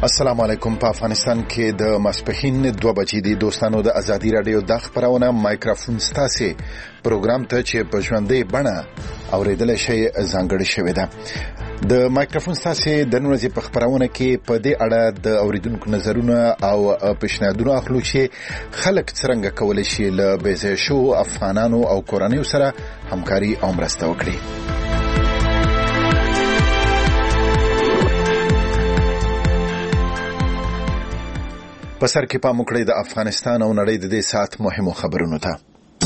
السلام علیکم. په افغانستان کې د ماسپښین 2 بجې د دوستانو د ازادي رادیو د خبرونه مایکروفون ستاسي پروګرام ته چې په ژوندۍ بڼه اوریدل شي ځانګړی شوی ده. د مایکروفون ستاسي د نن ورځې په خبرونه کې په دې اړه د اوریدونکو نظرونه او پیشنهادونه اخلو چې خلک څنګه کولای شي له بېځایه شو افغانانو او کورنیو سره همکاري او مرسته وکړي. په سر کې پام وکړئ د افغانستان او نړۍ د دې ساعت مهمو خبرونو ته.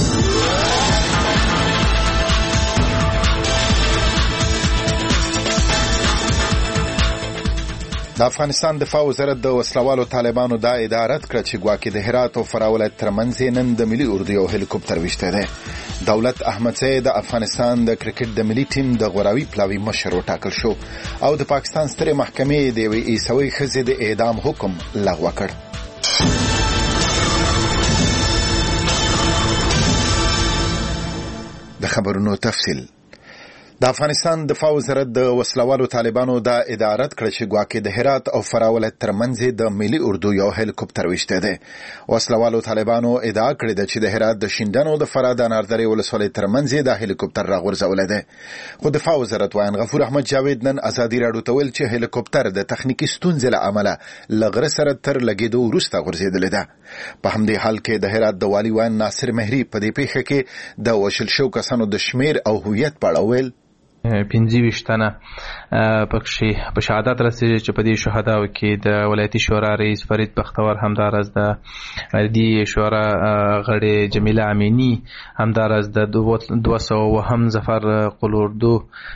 د افغانستان دفاع وزارت د وسلوالو طالبانو دا ادعا رد کړه چې ګواکې د هرات او فراه ولایت ترمنځ نن د ملي اردو یو هلیکوپټر وشته دی. دولت احمدزی د افغانستان د کرکټ د ملي ټیم د غوراوي پلاوي مشر وټاکل شو او د پاکستان سترې محکمې د یوې عیسوي ښځې د اعدام حکم لغوه کړ. د خبرونو تفصیل. د افغانستان دفاع وزارت د وسلوالو طالبانو دا ادعا رد کړه چې ګواکې د هرات او فراه ولایت ترمنځ د ملي اردو یو هلیکوپټر وشته دی. وسلوالو طالبانو ادعا کړې ده چې د هرات د شینډن او د فراه د اناردرې ولسوالۍ ترمنځ د هلیکوپټر راغورځولی دی. خو دفاع وزارت وایي غفور احمد جاوید نن ازادي راډیو ته ویل چې هلیکوپټر د تخنیکی ستونزې له امله له غره سره تر لګېدو وروسته غورځېدلی ده. په همدې حال کې د هرات د والي وایي ناصر مهري په دې پیښه کې د وژل شوو کسانو د شمیر او هویت په اړه ویل 25 تنه پکې په شهادت رسېږي چې په دې شهداو کې د ولایتي شورا رئیس فرید بختور همدارس د دې شورا غړي جمیله امینی همدارس د 200 ظفر قلوردو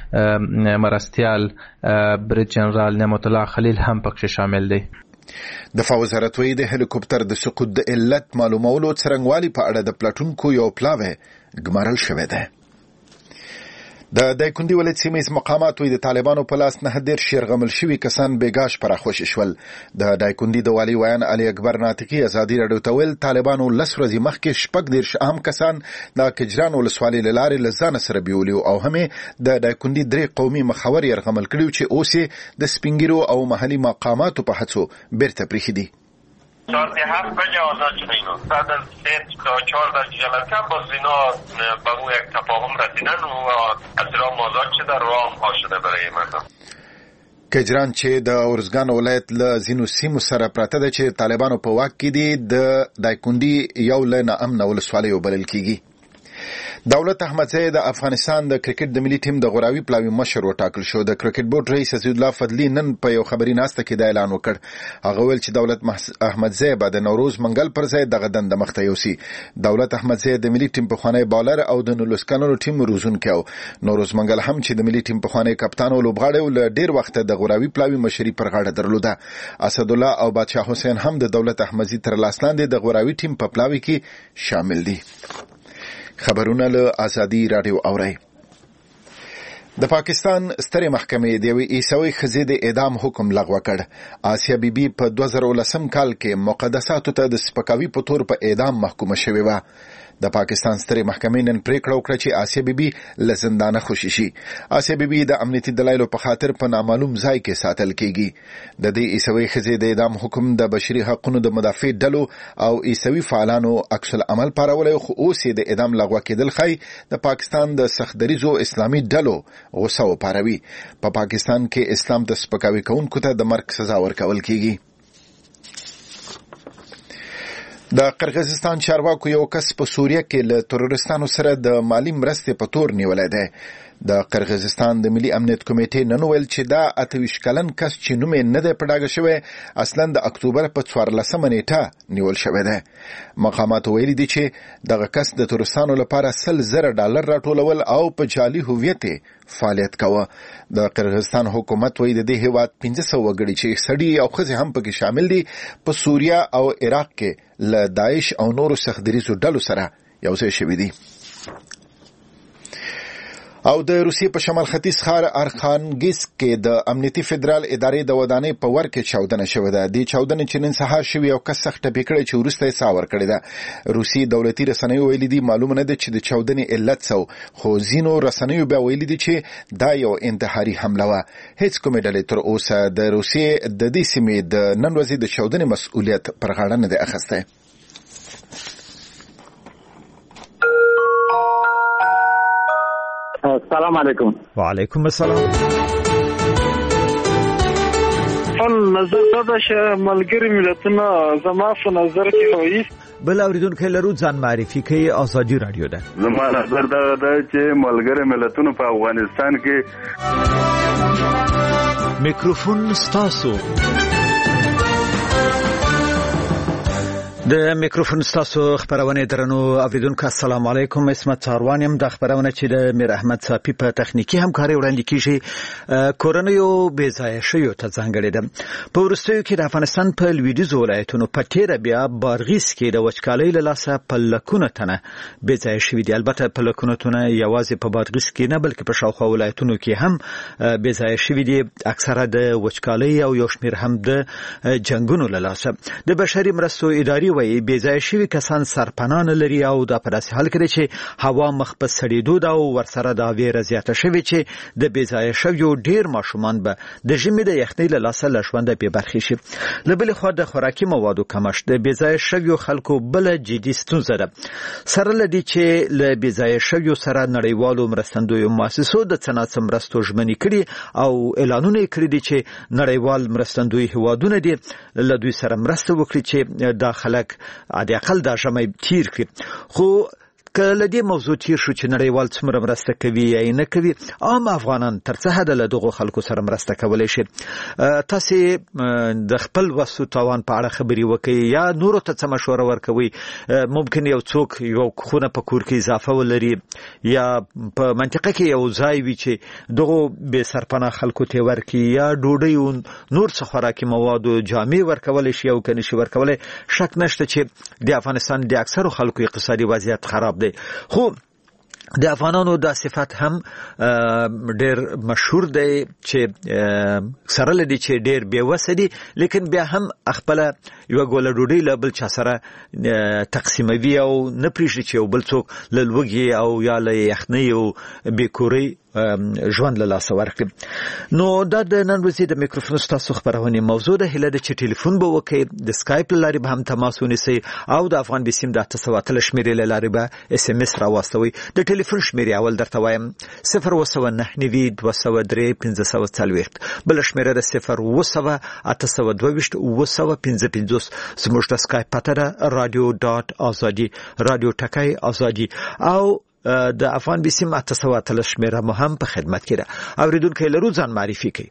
مرستیال بریج جنرال نعمت الله خلیل هم پکې شامل دي. دفاع وزارت وی د هلیکوپټر د سقوط د علت معلومولو څرنګوالي په اړه د پلاټونکو یو پلاوی ګمارل شوی دی. د دایکندي ولایت سیمه مقامات وی د طالبانو په لاس نه ډیر شیرغمل شوی کسان بیګاش پر خوش شول. د دایکندي د والی ویان علي اکبر ناطقي ازادي راډیو ته ویل طالبانو لس ورځې مخکې شپږ دیر اهم کسان د کجران ولسوالۍ لارې لزان سره بیولیو او همې د دایکندي درې قومي مخاور يرغمل کړیو چې اوسې د سپینګیرو او محلي مقاماتو په هڅو بیرته پریخي دي. 7 بجه آزاد شده اینا بعد از 3 تا 4 جلسه باز اینا به اون یک تفاهم رسیدن و از رام آزاد شده رام ها شده برای مردم. کجران چې د اورزګان ولایت له ځینو سیمو سره پراته ده چې طالبانو په واک کې دي د دایکندي یو له ناامنه ولسوالۍ وبلل کیږي. دولت احمدزی د افغانستان د کرکټ د ملي ټیم د غوراوي پلاوي مشر وټاکل شو. د کرکټ بورډ رئیس اسد الله فضلی نن په یو خبري ناسته کې د اعلان وکړ. هغه ویل چې دولت احمدزی به د نوروز منګل پر ځای دغه دنده مخته یوسي. دولت احمدزی د ملي ټیم په خوانی بالر او د نولسکانو ټیم روزونکی او نوروز منګل هم چې د ملي ټیم په خوانی کپتان او لوبغاړی ول ډیر وخت د غوراوي پلاوي مشري پر غاړه درلوده. اسد الله او بادشاه حسین هم د دولت احمدزی تر لاسلاندې د غوراوي ټیم په پلاوي کې شامل دي. خبرونه له ازادي راډیو اورئ. د پاکستان سترې محکمې د یوې عیسوي ښځې د اعدام حکم لغوه کړ. آسیا بیبي په 2010 کال کې مقدساتو ته د سپکاوي په تور په اعدام محکومه شوې وه. د پاکستان سترې محکمې نن پریکړه وکړه چې آسیا بیبي له زندانه خوشي شي. آسیا بیبي د امنیتي دلایلو په خاطر په نامعلوم ځای کې ساتل کیږي. د دې عیسوي ښځې د اعدام حکم د بشري حقوقو د مدافع ډلو او عیسوي فعالانو عکس العمل پارولای خو اوس د اعدام لغوه کېدل خای د پاکستان د سختدریزو اسلامي ډلو غوسه وپاروي. په پاکستان کې اسلام د سپکاوي کوونکو ته د مرګ سزا ورکول کیږي. د قرغیزستان چارواکو یو کس په سوریه کې له تروریستانو سره د مالی مرستې په تور نیولای دی. د قرغیزستان د ملي امنیت کمیټې نن ویل چې دا 28 کلن کس چې نوم یې نه دی په ډاګه شوی اصلا د اکتوبر په 14 نیټه نیول شوی دی. مقامات ویلي دي چې دغه کس د تروریستانو لپاره $100,000 راټولول او په جعلي هویت فعالیت کاوه. د قرغیزستان حکومت وایي د دې هیواد 1500 وګړي چې سړي او ښځې هم پکې شامل دي په سوریه او عراق کې له داعش او نورو سختدریزو ډلو سره یو ځای شوي دي. او د روسیې په شمال ختیځ ښار ارخانګیسک کې د امنیتي فدرال ادارې د ودانۍ په ور کې چاودنه شوې ده. د چاودنې چې نن سهار شوې او کس سخت ټپي کړی چې وروسته یې ساه ورکړې ده. روسي دولتي رسنیو ویلي دي معلومه نه ده چې د چاودنې علت څه، خو ځینو رسنیو بیا ویلي دي چې دا یو انتحاري حمله وه. هیڅ کومې ډلې تر اوسه د روسیې د دې سیمې د نن ورځې د چاودنې مسؤلیت پر غاړه نه دی اخیستی. السلام علیکم. وعلیکم السلام. نظر دا چې ملګری ملتونه زما په نظر کې وایي بل اوریدونکو لرو ځان معرفي کوي. ازادي رادیو ده. زما نظر دا چې ملګری ملتونه په افغانستان کې میکروفون ستاسو. د میکروفون ستاسو خبرونه درنو اوریدونکو السلام علیکم. اسمت چاروانیم. د خبرونه چې د میر احمد صافی په تخنیکی همکاري وړاندې کیږي کورونیو بې ځای شوی ته ځانګړی ده. په ورستیو کې د افغانستان په لویدیځ ولایتونو په تیر بیا بارغیس کې د وچکالۍ له لاسه په لکونه تنه بې ځای شوی دي. البته په لکونه تنه یوازې په بارغیس کې نه بلکې په شاوخوا ولایتونو کې هم بې ځای شوی دي. اکثره د وچکالۍ او یو شمېر هم د جنگونو له لاسه. د بشري مرستو ادارې وایي بې ځای شوي کسان سرپناه لري او دا په داسې حال کې چې هوا مخ په سړېدو ده او ورسره دا ویره زیاته شوې چې د بې ځای شویو ډېر ماشومان به د ژمي د یخنۍ له لاسه له ژونده بې برخې شي. له بلې خوا د خوراکي موادو کمښت د بې ځای شویو خلکو بله جدي ستونزه ده. سره له دې چې له بې ځای شویو سره نړیوالو مرستندویو مؤسسو د څه ناڅه مرستو ژمنې کړي او اعلانونه یې کړي دي چې نړیوال مرستندوی هیوادونه دي له دوی سره مرسته وکړي چې دا خلک عادي اقل دا ژمی تیر کړي. خو کله دې موضوع تیر شو چې نړیوال څومره مرسته کوي یا نه کوي، عام افغانان تر څه حد له دغو خلکو سره مرسته کولی شي. تاسو د خپل وسو توان په اړه خبري وکړئ یا نورو ته څه مشوره ورکوي. ممکن یو څوک یو خونه په کور کې اضافه ولري یا په منطقه کې یو ځای وي چې دغو بې سرپناه خلکو ته ورکړي یا ډوډۍ نور څه خوراکي مواد او جامې ورکولی شي او که نشي ورکولی. شک نشته چې د افغانستان د اکثرو خلکو اقتصادي وضعیت خراب دی. خو د افغانانو دا صفت هم ډېر مشهور دی چې سره لدی چې ډېر بېوسه دي لیکن بیا هم خپل یو ګوله ډوډۍ له بل چا سره تقسیموي او نه پرېږدي چې یو بل څوک له لوږې او یا له یخنۍ او بېکورۍ ژوند له لاسه ورکړي. نو دا د نن ورځې د میکروفون ستاسو خبرونې موضوع ده. هیله ده چې ټلیفون به وکړئ، د سکایپ له لارې به هم تماس ونیسئ او د افغان بسیم د 883 شمېرې له لارې به اس ام اس راواستوئ. د ټلیفون شمېرې اول درته وایم 029 203 1540، بل شمېره د 0 822 955. زموږ د سکایپ پته ده radio.azadi، رادیو ټکی ازادي، او د افغان بسیم 883 شمېره مو هم په خدمت کې ده. اوریدونکو لرو ځان معرفي کړئ.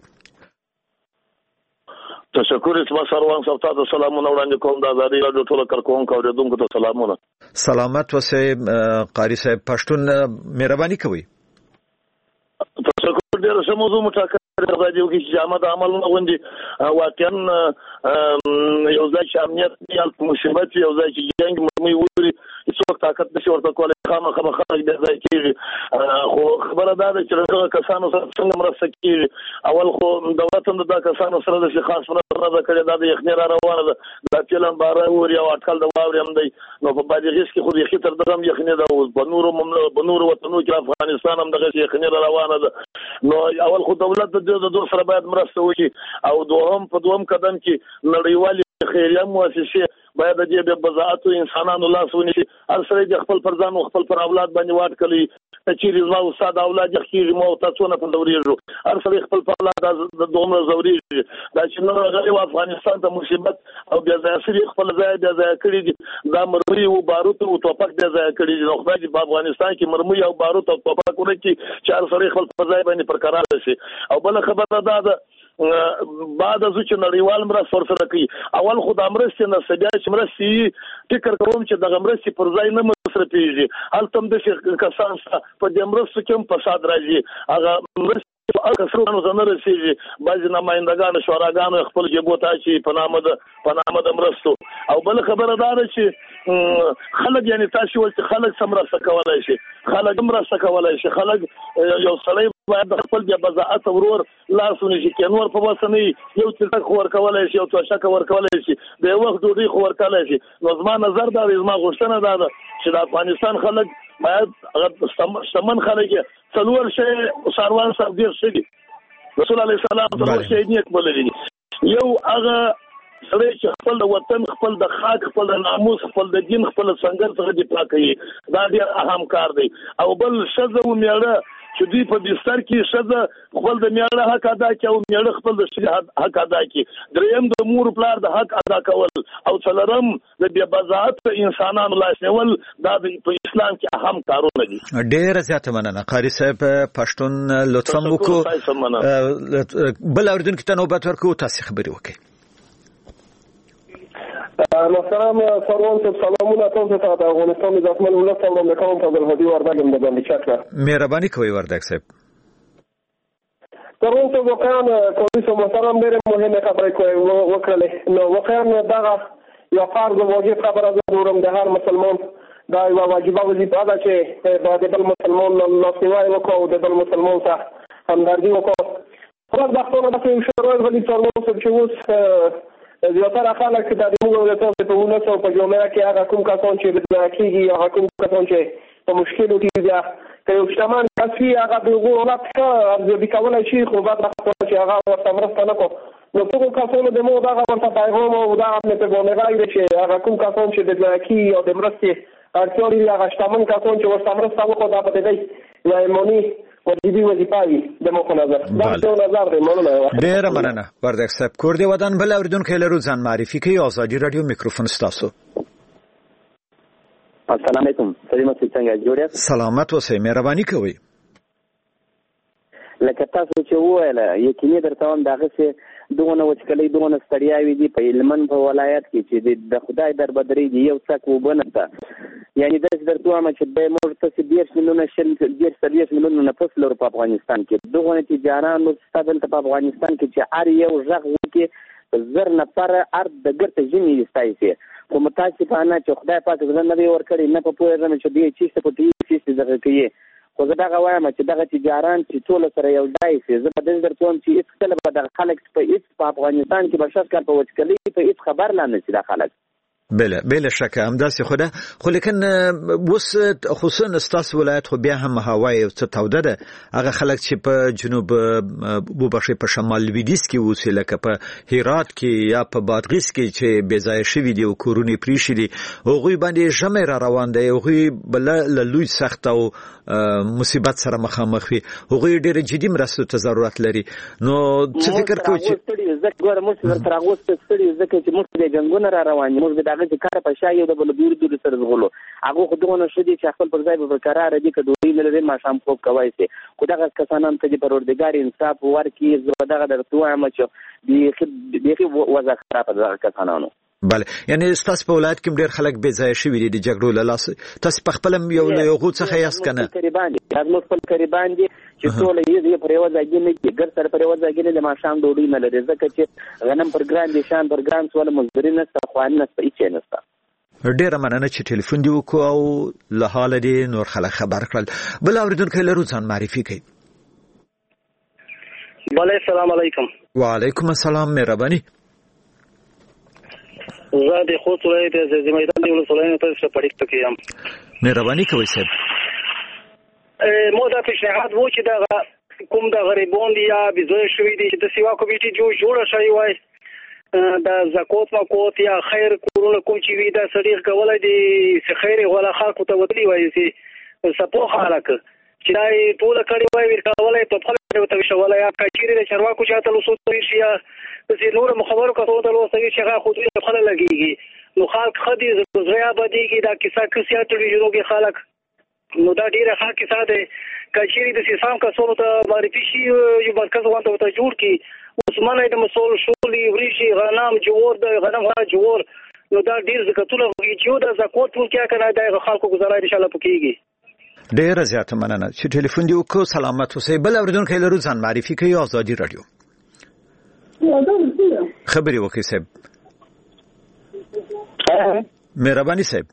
تشکر. اسمت سروان صاحب ته سلامونه وړاندې کوم. د ازادي رادیو ټول کارکونکو اوریدونکو ته سلامونه. سلامت اوسئ قاری صاحب. پښتون مهرباني کوي. تشکر. ډېر ښه موضوع مټاکل راځي چې جامد عملونه غونډي واقعا یو ځای چې امنیت یا مصیبت یو ځای چې جنگ مرمي ووري څوک طاقت نشي ورته کولی، خامخا خلک بیا ځای کېږي. خو خبره دا ده چې دغه کسانو سره څنګه مرسته کېږي. اول خو دولت هم د کسانو سره د خاص مرسته نه ده کړې. دا د یخنۍ را روانه ده، دا تیل هم باره اوري او اټکل د واورې هم دی. نو په بادغیس کې خو بیخي تر دغه هم یخنۍ ده. اوس په نورو وطنو کې افغانستان هم دغسې یخنۍ را روانه ده. نو اول خو دولت د دو سره باید مرسته وکړي او دوهم قدم کې نړیوالې خیریه مؤسسې باید د دې بضاعت انسانانو لاس ونیسي. هر سړی د خپل پر ځان او خپل پر اولاد باندې واټ کوي. چیرې زما استاد اولاد یې کېږي مو تاسو په ځورېږو. هر سړی خپل پر اولاد د دومره ځورېږي. دا چې نن راغلی افغانستان ته مصیبت او بیا ځای سړي خپل ځای بیا ځای کړي دي. دا مرمۍ او باروت او توپک بیا ځای کړي دي. نو خدای دې په افغانستان کې مرمۍ او باروت او توپک ورکړي چې هر سړی خپل پر ځای باندې پر قرار شي. او بل خبره دا ده بعد از چې نړیوال مرسته ورسره کوي. اول خو د مرستې نه بیا چې مرستې فکر کوم چې دغه مرستې پر ځای نه مصرفېږي. هلته هم داسې کسان شته په دې مرستو کې هم فساد راځي. هغه مرستې کسرونو زنه رسیږي بعض نمائندگان شوراګانو خپل جيبو ته چې په نامه د مرستو او بل خبره ده چې خلک یعنی تاسو ول خلک سمرسته کولای شي خلک مرسته کولای شي خلک یو سړی باید خپل د بزاعت ورور لاسونه شي کینور په وسنې یو څه خور کولای شي او توشک ور کولای شي د وخت دوی خور کولای شي نو زما نظر دا زما غوښتنه ده چې د افغانستان خلک باید سمن خلک څلور شي ساروان صاحب ډیر شي رسول الله سلام څلور شي نیک بولري یو هغه سړی چې خپل د وطن خپل د خاک خپل د ناموس خپل د دین خپل څنګه څخه دفاع کوي دا ډیر اهم کار دی او بل شزه و میړه چې دوی په بستر کې شزه خپل د میړه حق ادا کوي او میړه خپل د شریعت حق ادا کوي دریم د مور پلار د حق ادا کول او څلورم د بیا بزاعت انسانانو لاس نیول دا په اسلام کې اهم کارونه دي. ډیر زیاته مننه قاری صاحب پښتون لطفا وکړو بل اوریدونکو ته نوبت ورکړو تاسو خبري وکړئ. محترم سروان صاحب سلامونه تاسو ته د افغانستان د ځواکمن ولس او د قوم فضل هدي وردګ د باندې چاکه مهرباني کوي وردګ صاحب. سروان صاحب واقعا کوي محترم ډېر مهمه خبره کوي وکړلې نو واقعا دا یو فرض واجب خبره ده نورم د هر مسلمان دا یو واجبه وظیفه ده چې د بل مسلمان لاسنیوی وکړو او د بل مسلمان سره همدردي وکړو. خلاص بختونه د یو شروع غلي سروان صاحب چې اوس زیاتره خلک د موږ له تاسو په ونسو په جمله کې هغه کوم کسان چې د کېږي هغه کوم کسان چې په مشکلو کې دي که یو شتمن کس وي هغه د غوړت ښه ارزیابي کولی شي خو بعد چې هغه ورته مرسته نه کړو نو ټولو کسانو د مو دغه ورته پیغام او دا مې په ګونګای دی چې هغه کوم کسان چې د کېږي او د مرستې اړتیا لري هغه شتمن کسان چې ورته مرسته وکړو دا به دی یا ایماني واجبي وظیفه وي د مخ نظر دا څه نظر دی مننه ډیر مننه وردګ صاحب کور دی ودان بل اوریدونکو لرو ځان معرفي کوي آزادي رادیو میکروفون ستاسو. السلام علیکم سلامت څنګه جوړه سلامت اوسئ مهرباني کوي. لکه تاسو چې وویل یقیني درته هم دغه څه دغه وچکلي دغه ستړیاوي دي په هلمند په ولایت کې چې د خدای دربدري دی یو څک وبنه ده یعنی د درته هم چې د مرتسب 10 میلیونه نفس لري په افغانستان کې دغه تجارانو ستاسو په افغانستان کې چې هر یو ژغ وکي زر نفر ارد د ګرته جنې استایسي کوم تاسو په انا چې خدای پاک زړه نه ور کړی نه په پوهه نه چې دی چې په دې چې دغه کوي خو زه دغه وایم چې دغه تجاران چې ټول سره یو ځای شي زه په دې درته هم چې هیڅ کله به د خلک په افغانستان کې بشر کار په وچکلي په هیڅ خبر نه نشي د خلک بله شک همداسې خو ده خو لیکن اوس خصوصا ستاسو ولایت خو بیا هم هوا یو څه توده ده هغه خلک چې په جنوب وبښي په شمال لویدیځ کې اوسي لکه په هرات کې یا په بادغیس کې چې بې ځایه شوي دي او کورونه پرې شوي دي هغوی باندې ژمی را روان دی هغوی بله له لوی سخت او مصیبت سره مخامخ وي هغوی ډېرې جدي مرستو ته ضرورت لري نو څه فکر کوئ چې زه ګوره موږ ورته راغوسته ستړي ځکه چې موږ د جنګونه را روان یو موږ هغه چې کار په شای یو د بل دور سره زغلو هغه خو دغه نشو دي چې خپل پر ځای به برقرار دي که دوی نه لري ما شام خوب کوي سي خو دغه کسانان ته د پروردګار انصاف ورکي زه دغه درته وایم چې بيخي وضع خراب ده کسانانو. بله یعنی تاسو په ولایت کې ډېر خلک بې ځایه شوي دي د جګړو له لاسه تاسو په خپل یو له یو څخه یاست کنه قریبان دي لازم خپل قریبان دي چې ټول یې پر یو ځای کې نه ګر سره پر یو ځای کې نه ما شام ډوډۍ نه لري ځکه چې غنم پر ګران دي شان پر ګران سوال مزدوري نه ستخوان نه هیڅ نه ست. ډیره مننه چې ټلیفون دی وکړو او له حال دي نور خلک خبر کړل بل اوریدونکو لرو ځان معرفي کوي. بله السلام علیکم. وعلیکم السلام مهرباني. زه د خوست ولایت د زمیدان د ولسوالۍ ته پړیکته کېم. مهرباني کوئ صاحب. مو دا پیشنهاد وو چې دا کوم د غریبون دي یا بزوی شوي دي چې د سیوا کمیټې جوړه شوی وای د زکات مکوت یا خیر کورونه کوم چې وي دا صدیق کولای دي چې خیر ولا خلکو ته ودلی وای چې سپو خلک چې دا ټول کړي وای ورکولای په خپل ته شولای یا کچيري د چرواکو چاته لوسو شي یا چې نور مخبرو کتو ته لوسوي چې هغه خو دې خپل لګيږي نو خلک خدي زړیا بدیږي دا کیسه کیسه ټلویزیونو کې خلک نو دا ډیره ښه کیسه ده کچيري د سیسام کسونو ته معرفي شي یو مرکز وانته ته جوړ کی عثمان د مسول شولي وريشي غنم جوړ د غنم جوړ نو دا ډیر زکاتونه چې یو د زکات ټول کې کنه د خلکو گزارای ان شاء الله پکېږي. ډېر زیاته مننه چې ټلیفون دی وکړو. سلامت اوسئ. بل اوریدونکی لرو ځان معرفي کوي. آزادي رادیو خبري وکړئ صاحب. مهرباني صاحب.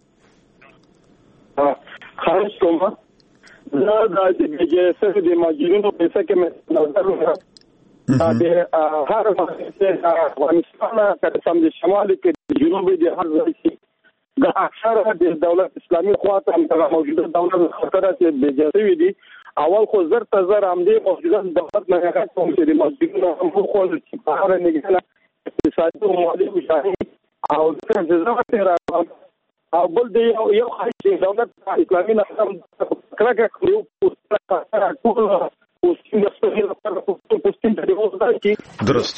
خارج کوم زه د جګسه د ماجرینو په څیر کې نظر ورکړم. د هر افغانستان تر سم د شمال کې جنوبي د هر ځای کې د اکثر د دولت اسلامي خواته هم موجوده دولت خطر چې بجاسوي دي. اول خو زر تزر هم دي موجوده دولت نه هغه کوم چې د ماجرینو هم خو چې په هر نګنه اقتصادي او مالي مشاهده او څنګه زه راغلم او بل دی یو خاص دولت اسلامي نظام کراکه یو ټول درست.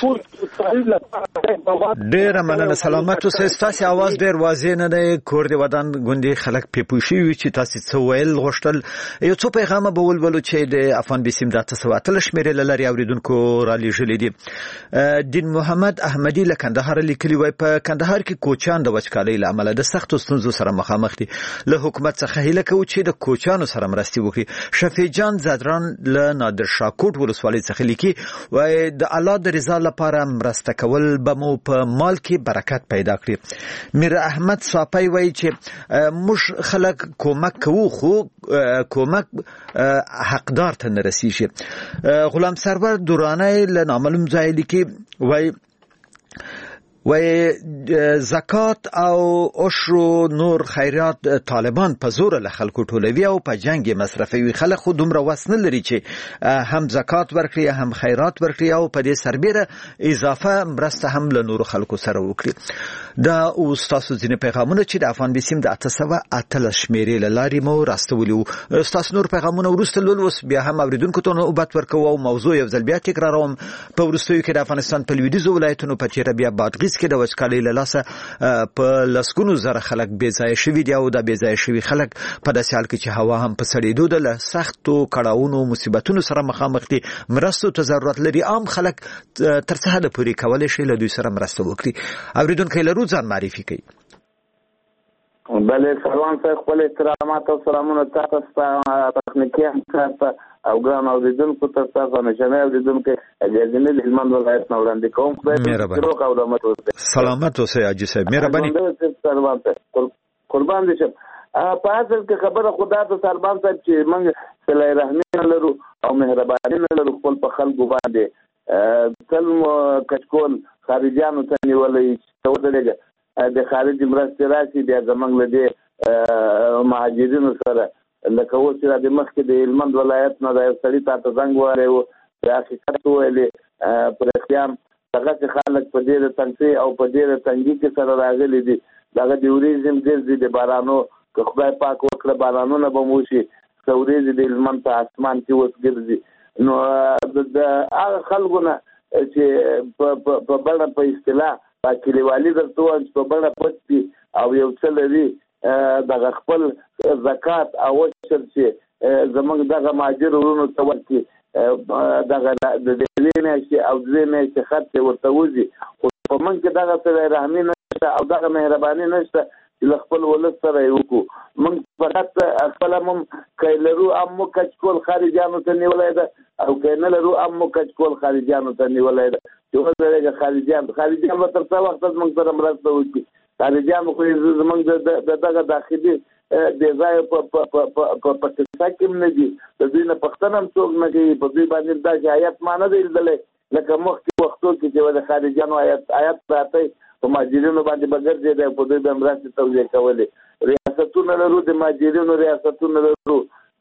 ډېر مننه. سلامت اوسئ. تاسو आवाज ډېر واضح نه دی. کور دی ودان غوندي خلک پیپوشي وي چې تاسو څه ویل غوښتل. یو څه پیغام به ولولو چې د افغان بسیم د 900 شمیرې لري اوریدونکو را لېږلې دي. دین محمد احمدي له کندهار لیکلي وای په کندهار کې کوچان د وچکالۍ له امله د سختو ستونزو سره مخامخ دي. له حکومت څخه هیله کوي چې د کوچانو سره مرسته وکړي. شفیع جان زادران له نادر شاکوټ ولسوالۍ څخه لیکي وای د الله د رضا لپاره مرسته کول به مو په مال کې برکت پیدا کړي. میر احمد صافی وای چې موږ خلک کومک کوو خو کومک حقدار ته نه رسیږي. غلام سرور دورانه له نامعلوم ځای لیکي وای زکات او عشر نور خیرات طالبان په زور له خلکو ټولوي او په جنگ مصرفوي. خلک خو دومره وس نه لري چې هم زکات ورکړي هم خیرات ورکړي او په دې سربېره اضافه مرسته هم له نور خلکو سره وکړي. دا اوستاسو ځینې پیغامونه چې د افغان بسیم د 808 شمیرې له لارې مو راستولي وو. استاسو نور پیغامونه وروسته لولوس بیا هم اوریدونکو ته نوبت ورکوو او موضوع یو ځل بیا تکراروم. په وروستیو کې د افغانستان په لویدیځو ولایتونو په تیره بیا بادغیس کې د وچکالۍ له لاسه په لسګونو زره خلک بې ځایه شوي دي او دا بې ځایه شوي خلک په داسې حال کې چې هوا هم په سړېدو ده له سختو کړاوونو مصیبتونو سره مخامخ دي. مرستو ته ضرورت لري. عام خلک تر څه حده پورې کولی شي له دوی سره مرسته وکړي. اوریدونکی لرو ځان معرفي کوي. بله سلام صاحب خپل احترامات او سلامونه تاسو ته تخنیکي همکار او ګران اوریدونکو ته تاسو نشنه اوریدونکو اجازه د هلمند ولایت نه وړاندې کوم. سلامت اوسئ حاجي صاحب. مهرباني. قربان دي شه. په اصل کې خبره خدا ته سربان صاحب چې موږ صله رحمي لرو او مهرباني لرو خپل په خلکو باندې تل کچکول خارجيانو ته نیولې ته ودرېږي د خارجي مرستې راشي بیا زمونږ له دې مهاجرینو سره لکه اوس چې د مخکې د هلمند ولایت نه د یو سړي ته زنګ وهلی و د حقیقت وویلې پر اختیام دغسې خلک په ډېره تنګۍ او په ډېره تنګي کې سره راغلي دي. دغه د وریځې هم ګرځي د بارانو که خدای پاک وکړه بارانونه به مو وشي څه ورېځې د هلمند په اسمان کې اوس ګرځي. نو د هغه خلکو نه چې په بڼه په اصطلاح کلیوالي درته وایم چې په بڼه پټ دي او یو څه لري دغه خپل زکات او عشر چې زموږ دغه مهاجر وروڼو ته ورکړي دغه د یوې میاشتې او دوې میاشتې خرڅ یې ورته وځي. خو په موږ کې دغه صله رحمي نشته او دغه مهرباني نشته چې له خپل ولس سره یې وکړو. موږ فقط خپل هم که لرو هم مو کچکول خارجیانو ته نیولی ده او که نه لرو هم مو کچکول خارجیانو ته نیولی ده چې ودرېږه خارجیان به تر څه وخته زموږ سره مرسته وکړي. خارجیان خو زموږ د دغه داخلي بې ځایه په کیسه کې هم نه دي. د دوی نه پوښتنه هم څوک نه کوي. په دوی باندې داسې آیت ما نه دی لیدلی لکه مخکې وختو کې چې د خارجیانو آیت راتی په مهاجرینو باندې به ګرځېدی او په دوی به مرستې توزیع کولې. ریاستونه لرو د مهاجرینو ریاستونه لرو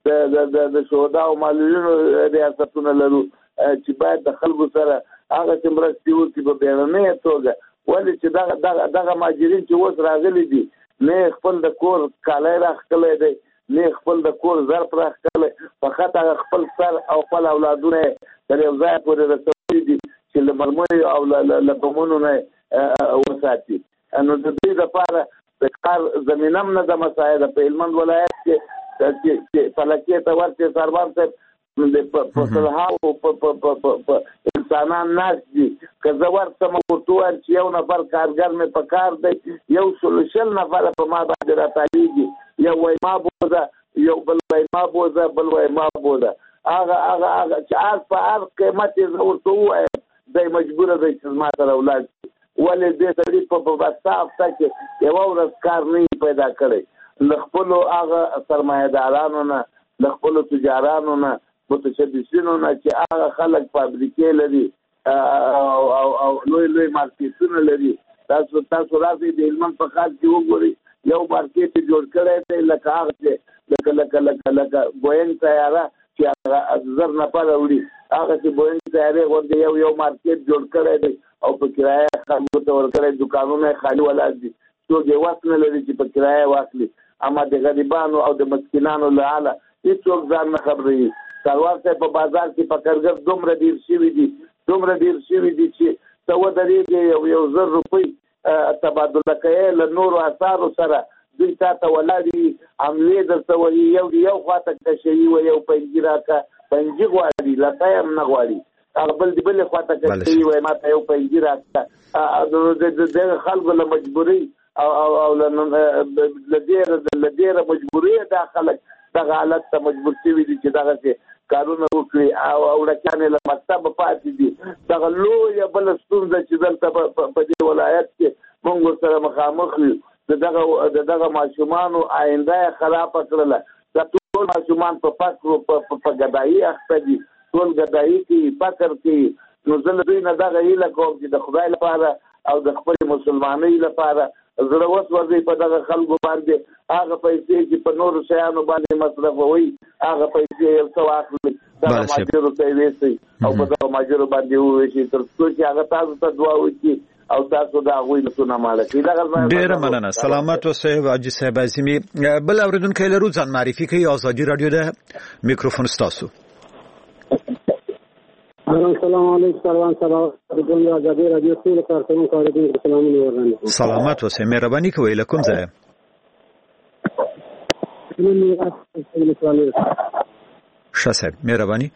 د شهدا او معلولینو ریاستونه لرو چې باید د خلکو سره هغه چې مرستې وکړي په بیړنۍ توګه. ولې چې دغه مهاجرین چې اوس راغلي دي نه خپل د کور کالی راښکلی دی نه خپل د کور ظرف راښکلی فقط هغه خپل سر او خپل اولادونه یې تر یو ځایه پورې رسولي دي چې له مرمیو او له بمونو نه وساتي. نو د دوی دپاره د کار زمینه هم نه ده مساعده. په هلمند ولایت کې چې فلکې ته ورشې سروان صاحب په سلهاو په انسانان ناست دي. که زه ورته ورته وایم چې یو نفر کارګر مې په کار دی 100 نفره په ما باندې راتالیږي. یو وایي ما بوزه یو بل وای ما بوزه بل وای ما بوزه هغه چې هر په هر قیمت یې زه ورته ووایم دی مجبوره دی چې زما سره ولاړ شي ولې دې سړي په بسته هفته کې یوه ورځ کار نه وي پیدا کړی له خپلو هغه سرمایهدارانو نه له خپلو تجارانو نه متشبثینو نه چې هغه خلک فابریکې لري او لوی لوی مارکیټونه لري تاسو راځئ د هلمند په ښار کې وګورئ یو مارکیټ جوړ کړی دی لکه هغه چې لکه بوینګ طیاره چې هغه زر نفره وړي هغه چې بوینګ طیارې غوندې یو مارکیټ جوړ کړی دی او په کرایه خلکو ته ورکړی دوکانونه یې خالي ولاړ دي څوک یې وس نه لري چې په کرایه واخلي اما د غریبانو او د مسکینانو له حاله هېڅوک ځان نه خبروي سروار صاحب په بازار کې پکرګر دومره ډېر شوي دي چې ته ودرېږې یو 1000 روپۍ تبادله کوې له نورو اثارو سره دوی تا ته ولاړ وي حملې درته وایي یو خواته کشوي وایي یو پنجي راکړه پنجي غواړي لکه یې هم نه غواړي هغه بلې خواته کشوي وایي ما ته یو پنجي راکړه دغه خلکو له مجبورۍ او له ډېره مجبورۍ دا خلک دغه حالت ته مجبور شوي دي چې دغسې کارونه وکړي او وړکیانې له مکتبه پاتې دي دغه لویه بله ستونزه چې دلته په دې ولایت کې موږ ورسره مخامخ یو د دغه ماشومانو آینده یې خرابه کړله دا ټول ماشومان په فقر په ګدایي اخته دي ټول ګدایي کوي فقر کوي نو زه له دوی نه دغه هیله کوم چې د خدای لپاره او د خپلې مسلمانۍ لپاره زړه وسوځئ په دغه خلکو باندې هغه پیسې چې په نورو شیانو باندې مصرفوي هغه پیسې یو څه واخلئ دغه ماجرو ته یې ویسئ او په دغه ماجرو باندې وویشئ تر څو چې هغه تاسو ته دعا وکړي او تاسو د هغوی نسونه ماړه کړي ډېره مننه سلامت اوسئ حاجي صاحب اعظمي بل اورېدونکی لرو ځان معرفي کوي ازادي راډیو د میکروفون ستاسو السلام علیکم سلام علیکم ازادي راډیو ټول کارکونکو اوریدونکو سلامونه ورنه سلامت اوسئ مهرباني کوئ له کوم ځای ښه صاحب مهرباني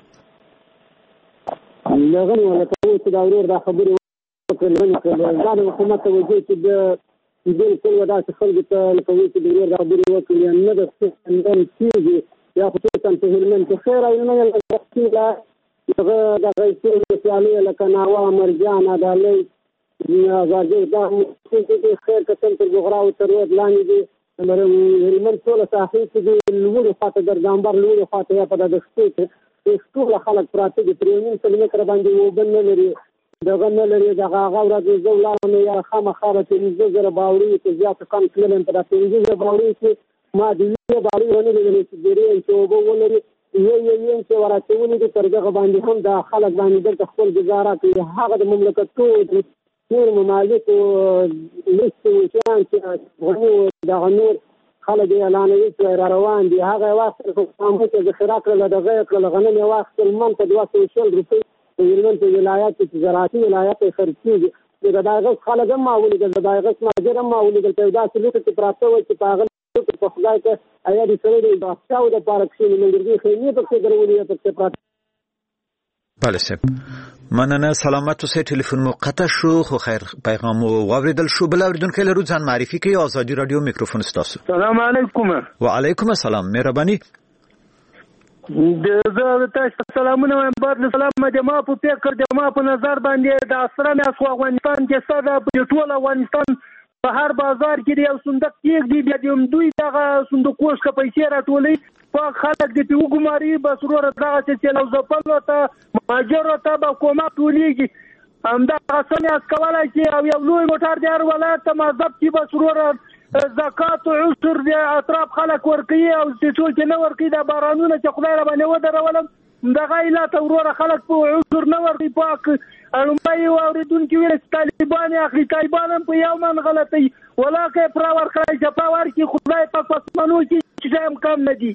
لغنی ولا کوي چې دا ورور دا خبرې وکړي دا د حکومت توجه چې د دې ټول ودا چې خلک ته کوي چې د ورور دا خبرې وکړي نه د څنګه کیږي یا خو څه په هلمند کې خیر او نه دغه رئیسي سیالي لکه ناوا مرجان عدالت غاجر دا چې خیر قسم تر جغراو تر ود لاندې دي هلمند ټول ساحل چې لوړو خاطر ګرځامبر لوړو خاطر په دغه ټول خلک پراته دي پرېمین کیلومتر باندې وبن نه لري دغه نه لري دغه غوړه د زولانه یا خامخاره چې زره باوري چې زیات کم کلن په دغه زره باوري چې ما دې باوري ونه لري چې ډېرې چې وبولري یو چې وراتهونی د ترګه باندې هم د خلک باندې د خپل گزاره کوي هغه د مملکتو نور ممالک او لسته وشان چې غوړو د غنور خلک اعلانوي چې روان دي هغه وخت په کومه کې ذخیره کړل دغه کړل غنم یو وخت من په 200 روپۍ په هلمند ولایت کې زراعتي ولایت خرڅېږي د دغه خلک هم معولې د دغه ماجر هم معولې د پیدا سلوک چې پراته و چې پاغل په خدای ته ایا دې سره د باساو د پارک شي منګرګي خېمې په څیر درولې په څیر پراته بله صاحب مننه سلامت اوسئ ټلیفون مو قطع شو خو خیر پیغام مو واوریدل شو بل اوریدونکي لرو ځان معرفي کوي ازادي رادیو میکروفون ستاسو سلام علیکم وعلیکم السلام مهرباني زه تاسو سلامونه وایم بعد سلام ما په فکر د ما په نظر باندې د اسره مې اسو افغانستان کې ساده په ټول افغانستان په هر بازار کې یو صندوق کې دی بیا دوی دغه صندوق کوښ کا پیسې راټولې په خلک د پیوګماري بسرور دغه چې لو زپل وته ماجر ته به کومه ټولېږي همدا غسل اس کولای چې یو لوی موټر دی هر ولایت ته مذهب کې بسرور زکات او عشر دی اطراف خلک ورکي او ټول کې نه ورکي د بارانونه چې خدای را باندې ودرولم دغه ایله وروره خلک په عذر نه ورغي پاک اړمای اوریدونکو ویل طالبان اخلي طالبان په یو من غلطي ولاکه پر ور کړی چې په ور کې خدای پاک پسمنو کې چې هم کم نه دي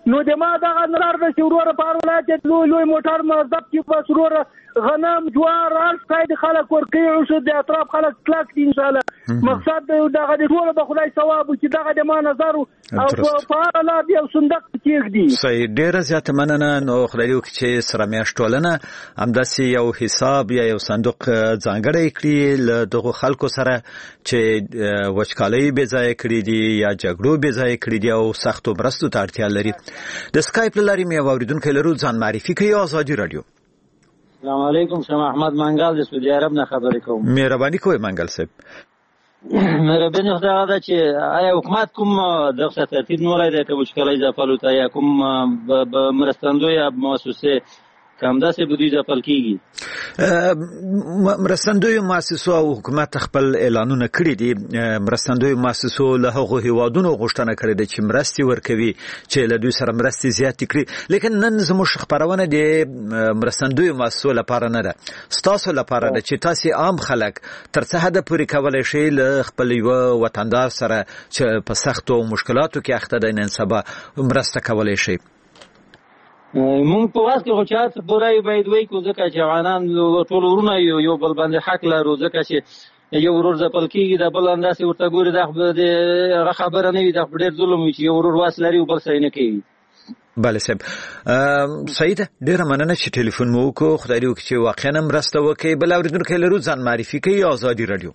نو د ما دغه نظر د شوروره په هر ولایت کې لوی موټر مذهب کې بس وروره غنم جوار هر څه د خلک ورکوي او شو د اطراف خلک کلک دي ان شاء الله مقصد دغه د ټول به خدای ثواب چې دغه د ما نظر او په هر حالات یو صندوق کېږدي. صحیح، ډیره زیاته مننه. نو خدای دې وکړي چې سره میاشت ټولنه همداسې یو حساب یا یو صندوق ځانګړی کړي له دغو خلکو سره چې وچکالۍ بې ځایه کړي دي یا جګړو بې ځایه کړي دي او سختو مرستو ته اړتیا لري. د سکایپ له لارې مې یو اورېدونکی لرو، ځان معرفي کوي. ازادي راډیو. السلام علیکم، شمع احمد منګل د سعودي عرب نه خبرې کوم. مهرباني کوئ منګل صاحب. مهرباني خدای ده چې آیا حکومت کوم دغه ترتیب نوړی دی که وچکالۍ ځپلو ته یا کوم مرستندوی یا مؤسسې همداسې بودیجه پل کېږي؟ مرستندویو مؤسسو او حکومت خپل اعلانونه کړي دي. مرستندویو مؤسسو له هغو هیوادونو غوښتنه کړې ده چې مرستې ورکوي چې له دوی سره مرستې زیاتې کړي، لیکن نن زموږ خپرونه د مرستندویو مؤسسو لپاره نه ده، ستاسو لپاره ده چې تاسې عام خلک تر څه حده پورې کولی شئ له خپل یوه وطندار سره چې په سختو مشکلاتو کې اخته دی نن سبا مرسته کولی شئ. مونږ په واس کې خو چې هڅه پوره باید وکړو ځکه چې افغانان ټول ورونه یو بل باندې حق لرو، ځکه چې یو ورور ځپل کېږي د بل انداسې ورته ګوري دا خبره نه وي، دا ډېر ظلم وي چې یو ورور واس لري او بل څه نه کوي. بله صاحب، صحیح ده، ډېره مننه چې ټلیفون مو وکړو. خدای دې وکړي چې واقعا مرسته وکړئ. بل اورېدونکی لرو، ځان معرفي کوي. ازادي راډیو.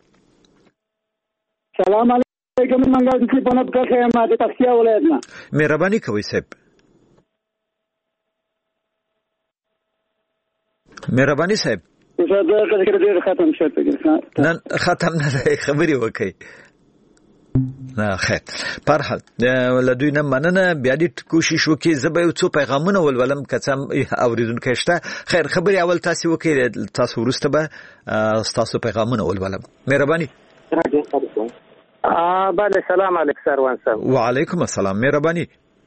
سلام علیکم، منګل دې په نوبت کې ما د پکتیا ولایت نه. مهرباني کوئ صاحب. مهرباني صاحب. نن ختم نه دی، خبرې وکړئ. نه خیر، پر حال له دوی نه مننه. بیا دې کوشش وکړئ، زه به یو څو پیغامونه ولولم که څه اورېدونکی شته. خیر، خبرې اول تاسې وکړئ، تاسو وروسته به ستاسو پیغامونه ولولم. مهرباني. بله، سلام علیکم سروان صاحب. وعلیکم السلام، مهرباني.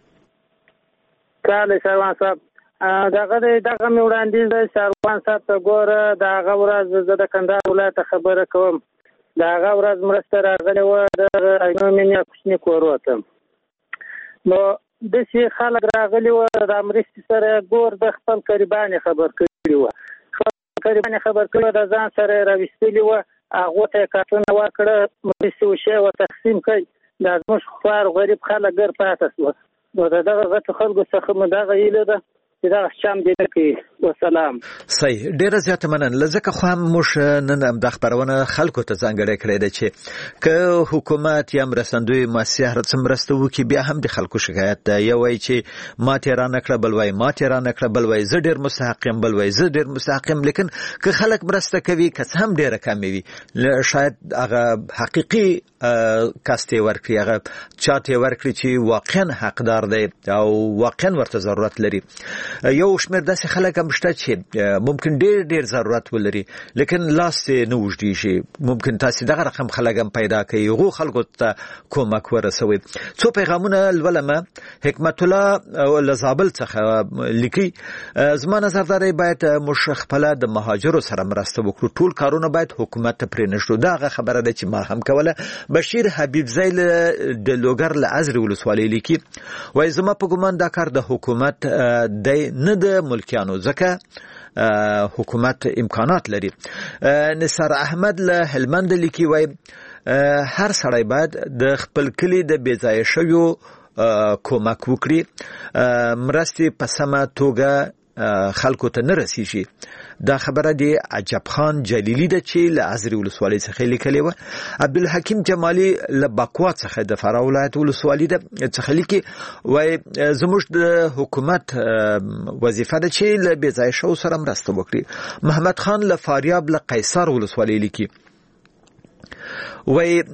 کله سروان صاحب دغه مې وړاندیز دی سروان صاحب ته ګوره، د هغه ورځ زه د کندهار ولایت خبره کوم، د هغه ورځ مرسته راغلې وه، د عینو مینې کوچني کور وته، نو داسې خلک راغلي وه د مرستې سره ګور د خپل قریبانې خبر کړي وه، خبر کړي وه، د ځان سره یې راویستلي وه، هغو ته یې کارتونه ورکړه، مرستې وشي و تقسیم کړي، دا زموږ خوار غریب خلک ګر پاته شوه. نو د دغه غټو خلکو څخه مو دغه هیله ده چې دغه شام دې نه کوي. وسلام. صحیح، ډېره زیاته مننه. ځکه خو هم موږ نن همدا خپرونه خلکو ته ځانګړې کړې ده چې که حکومت یا مرستندوی مؤسسې هر څه مرسته وکړي، بیا هم د خلکو شکایت ده. یو وایي چې ماتې رانه کړه، بل وایي ماتې رانه کړه، بل وایي زه ډېر مستحق یم، بل وایي زه ډېر مستحق یم. لیکن که خلک مرسته کوي، که څه هم ډېره کمې وي، شاید هغه حقیقي کس ته یې ورکړي، هغه چا ته یې ورکړي چې واقعا حقدار دی او واقعا ورته ضرورت لري. یو شمېر داسې خلک هم شته چې ممکن ډېر ضرورت ولري، لیکن لاس یې نه اوږدېږي. ممکن تاسې دغه رقم خلک هم پیدا کړئ، هغو خلکو ته کومک ورسوئ. څو پیغامونه لولمه. حکمت الله له زابل څخه لیکي، زما نظر دا دی باید موږ خپله د مهاجرو سره مرسته وکړو، ټول کارونه باید حکومت ته پرېنږدو. دا هغه خبره ده چې ما هم کوله. بشیر حبیبزی د لوګر له عزرې ولسوالۍ لیکي، وایي زما په ګمان دا کار د حکومت دی نه د ملکیانو، ځکه حکومت امکانات لري. نثار احمد له هلمند لیکي، وایي هر سړی باید د خپل کلي د بې ځایه شویو کومک وکړي، مرستې په سمه توګه خلکو ته نه رسیږي. دا خبره دی عجب خان جلیلی ده چې له عزرې ولسوالۍ څخه لیکلې وه. عبدالحکیم جمالي له باکوا څخه د فراه ولایت ولسوالۍ څخه لیکي، وایي زموږ د حکومت وظیفه ده چې له بې ځایه شوو سره مرسته وکړي. محمد خان له فاریاب له قیصر ولسوالۍ لیکي، وایي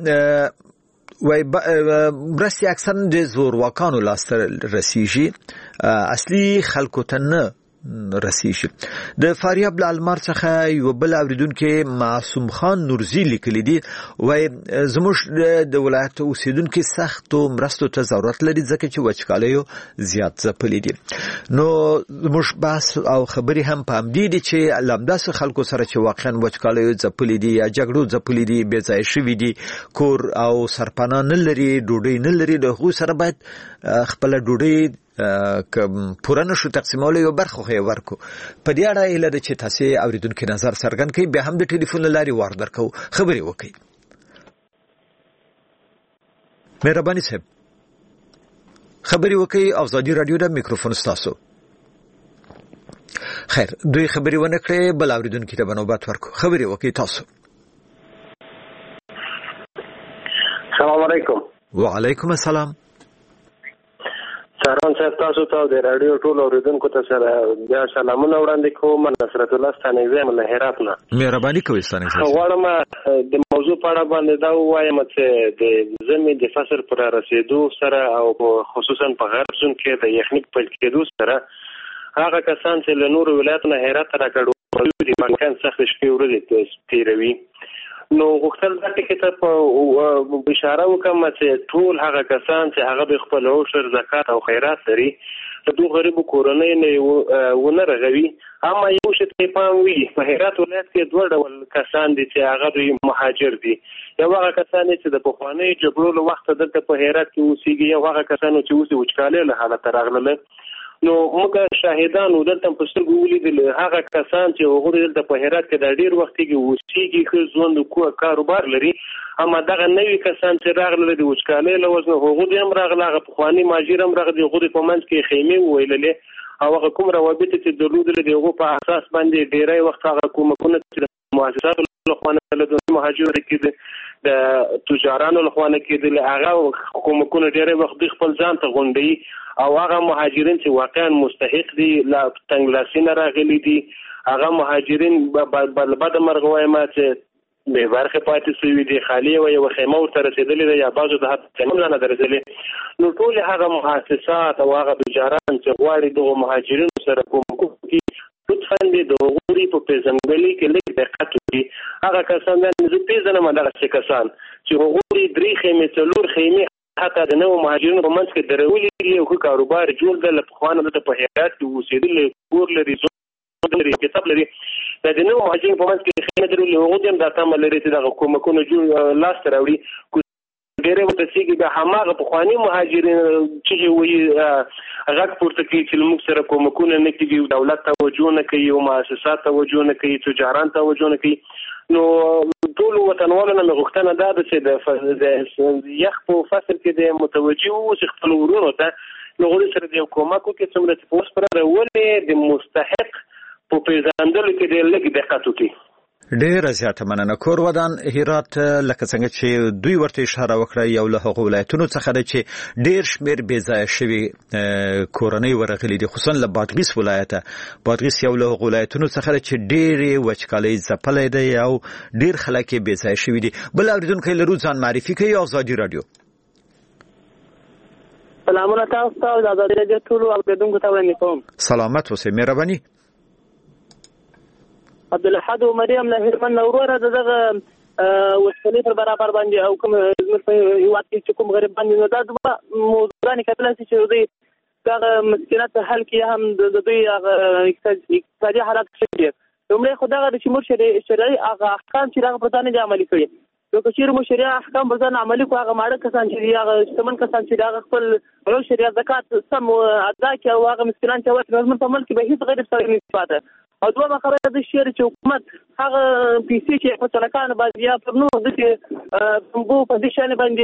مرستې اکثر د زورواکانو لاسته رسیږي، اصلي خلکو ته نه رسیږي. د فاریاب له المار څخه یو بل اوریدونکي معصوم خان نورزي لیکلي دي، وایي زموږ د ولایت اوسیدونکي سختو مرستو ته ضرورت لري، ځکه چې وچکالیو زیات ځپلي دي. نو زموږ بحث او خبرې هم په همدې دي چې له همداسې خلکو سره چې واقعا وچکالیو ځپلي دي یا جګړو ځپلي دي، بې ځایه شوي دي، کور او سرپناه نه لري، ډوډۍ نه لري، د هغوی سره باید خپله ډوډۍ پوره نشو تقسیمولو یو برخه خو ورکو په دې اړه ایله چې تاسو اوریدونکو نظر څرګند کړئ به هم د ټلیفون لاري وار درکو خبري وکړئ مهرباني صاحب خبري وکړئ ازادي رادیو د میکروفون تاسو خیر دوی خبري ونه کړې بل اوریدونکو ته بنوبات ورکو خبري وکړئ تاسو السلام علیکم وعلیکم السلام سهران صاحب تاسو ته د رادیو ټول اوریدونکو ته سره بیا سلامونه وړاندې کوم نصرت الله ستانیزه له هرات نه مهرباني کوئ ستانیزه غواړم د موضوع په اړه باندې دا وایم چې د زمي د فصل پر رسیدو سره او خصوصا په غرب زون کې د یخنۍ په کېدو سره هغه کسان چې له نور ولایتونو هرات راکړو د مکان سخت شپې ورځې تیروي نو غوښتل دا کې ته په اشاره وکم چې ټول هغه کسان چې هغه به خپل عشر زکات او خیرات لري د دوه غریبو کورنۍ نه ونه رغوي اما یو شی ته پام وي په هرات ولایت کې دوه ډول کسان دي چې هغه مهاجر دي یو هغه کسان چې د پخواني جګړو له وخت دلته په هرات کې اوسېږي یو هغه کسان چې اوس د وچکالۍ له حالت راغلل نو موږ شاهدان ودلته په سترګو ولیدل هغه کسان چې هغه دلته په هرات کې د ډیر وخت کې اوسېږي خو ژوند کاروبار لري اما دغه نوې کسان چې راغلل د وچکالۍ له وجه هغه هم راغله هغه پخوانی ماجر هم راغلي هغه په منځ کې خیمه ویللې او هغه کوم روابط چې درلودل د هغه په اساس باندې ډیری وخت هغه کومکونه چې مؤسسات له خوانه له مهاجر کې د تجارانو له خوانه کې د هغه کومکونه ډیری وخت خپل ځان ته غونډي او هغه مهاجرین چې واقعا مستحق دي لا تنگلاسینه راغلي دي هغه مهاجرین بد مرغوي ما چې به برخه پاتې شوی دي خالی او یو خیمه ورته رسیدلې ده یا بعضو د حد تمام نه درځلې نو ټول هغه مؤسسات او هغه تجاران چې غواړي د مهاجرینو سره کوم کوي لطفاً دې د غوري په پیژندګلوي کې لږ دقت وکړي هغه کسان چې پیژنم دغه کسان چې غوري درې خیمه څلور خیمه حتی د نو مهاجرینو په منځ کې درولې دي او کاروبار جوړ د خوانه د په هرات کې اوسېدل کور لري لري کتاب لري د نو مهاجرینو په منځ کې خیمه درولې هغه هم د تام لري چې د حکومتونو جوړ لاس تراوړي ډېر وته سیګي به هماغه په خواني مهاجرین چې وي غږ پورته کوي چې موږ سره کومکونه نه کوي دولت توجه نه کوي او مؤسسات توجه نه کوي تجاران توجه نه کوي نو ټول وطنوالو نه غوښتنه ده چې د یخ په فصل کې د متوجه او خپل ورونو ته نو غوړي سره د کومکو کې څومره پوس پر ولې د مستحق په پیژندلو کې د لږ دقت وکړي ډیر زیاته مننه کور ودان هرات لکه څنګه چې دوی ورته اشاره وکړه یو له هغو ولایتونو څخه ده چې ډیر شمیر بې ځایه شوي کورنۍ ورغلي دي خصوصا له بادغیس ولایته بادغیس یو له هغو ولایتونو څخه ده چې ډېرې وچکالۍ ځپلی دی او ډیر خلک یې بې ځایه شوي دي بل اورېدونکی لرو ځان معرفي کوي ازادي راډیو سلامونه تاسو ته د ازادي راډیو ټولو اوریدونکو ته وړاندې کوم سلامت اوسئ مهرباني عبدالحد او مریم له هرمن وروره دغه وسلې پر برابر باندې او کوم زموږ په هیواد کې چې کوم غریب باندې نو دا موضوعانه کتل چې دوی دغه مشکلات حل کې هم د دوی اقتصادي حالات ښه دي لومړی خو دغه چې موږ شرعي هغه احکام چې هغه په ځان عملي کړي نو که چیرې مو شریعه احکام په ځان عملي کوو هغه ماړه کسان چې هغه شتمن کسان چې هغه خپل شریعه زکات سم ادا کړي او هغه مسکینان چې وایي نظم په ملک کې به هیڅ غریب سره نه پاتې او دوه خبره د شهر چې حکومت هغه پیسې چې په تلکان باندې یا پر نو د بو پوزیشن باندې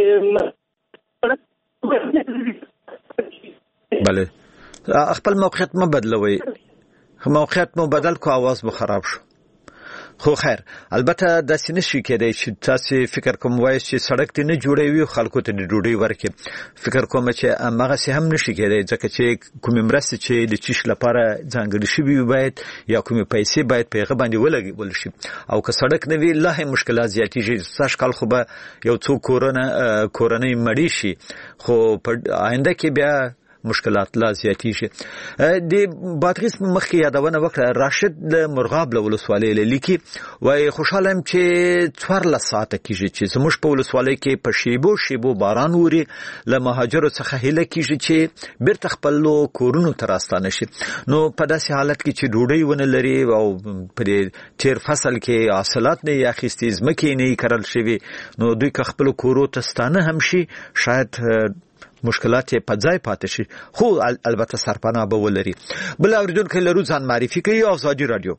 بله خپل موقعیت مو بدلوي موقعیت مو بدل کو आवाज مو خراب شو خو خیر البته د سینشي کېدای چې تاسو فکر کوم وایي چې سړک ته نه جوړوي خلکو ته د ډوډۍ ورکړي فکر کوم چې هغه سه هم نشي کېدای ځکه چې کوم مرسته چې د چیش لپاره ځانګړي شي باید یا کوم پیسې باید پیغه باندې ولګول شي او که سړک نه وي لا هم مشکلات زیاتېږي ساش کال خو به یو څو کورنۍ مړی شي خو په آینده کې بیا مشکلات لا زیاتېږي د بادغیس مخکې یادونه وکړه راشد د مرغاب له ولسوالۍ لیکي وای خوشاله يم چې 14 ساعته کېږي چې زموږ په ولسوالۍ کې په شیبو باران ووري له مهاجرو څخه هله کېږي چې بیرته خپل کورونو ته راستانه شي نو په داسې حالت کې چې ډوډۍ ونه لري او په تیر فصل کې حاصلات نه اخیستي ځمکې نه کرل شوی نو دوی که خپل کورو ته ستانه هم شي شاید مشکلات په ځای پاتې شي خو البته سرپناه به ولري. بل اوریدونکو لرو ځان معرفي کوي آزادي رادیو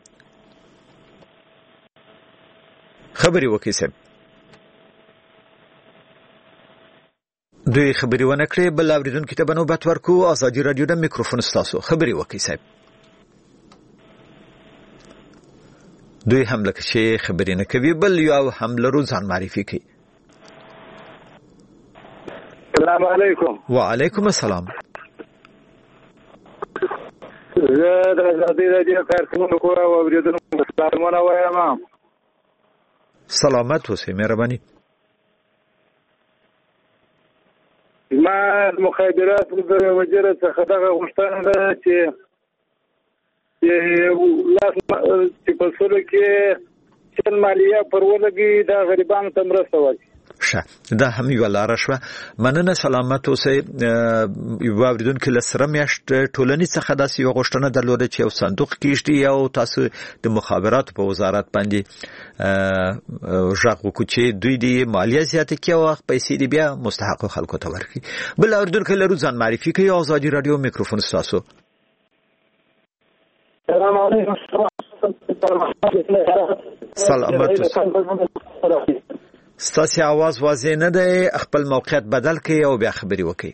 خبري وکي سم دوی خبري ونه کړې. بل اوریدونکو ته بنوبت ورکو آزادي رادیو د میکروفون ستاسو خبري وکي سم دوی هم لکه چې خبري نه کوي. بل یو هم لرو ځان معرفي کوي. السلام علیکم. وعلیکم السلام. زه د آزادي رادیو کارکونکو او اوریدونکو سلامونه وایم. سلامت اوسئ مهرباني. ما مخابرات د وزیر څخه دغه غوښتنه ده چې په سره کې چې مالیه پر ولګي د غریبانو ته مرسته وکړي. ښه دا هم یو لاره شوه. مننه سلامت اوسئ. یو اوریدونکو له سره میاشت ټولنې څخه داسې یو غوښتنه درلوده چې یو صندوق کېږدي او تاسو د مخابراتو په وزارت باندې غږ وکړو چې دوی د مالیه زیاته کړي او پیسې دې بیا مستحقو خلکو ته ورکړي. بل اوریدونکو لرو ځان معرفي کوي آزادي رادیو میکروفون ستاسو. السلام علیکم. سلامت ستاسو आवाज واضح نه دی. خپل موقعیت بدل کړئ او بیا خبري وکړئ.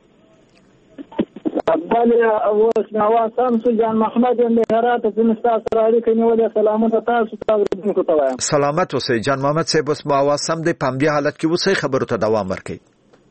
بله اوس نواز شمس جان محمد مهرات د مستاس راړي کني ولې سلامونه تاسو ته ورته وایم. سلامت اوسئ جان محمد صاحب. اوس مو आवाज سم دی. په دې حالت کې اوسئ خبرو ته دوام ورکړئ.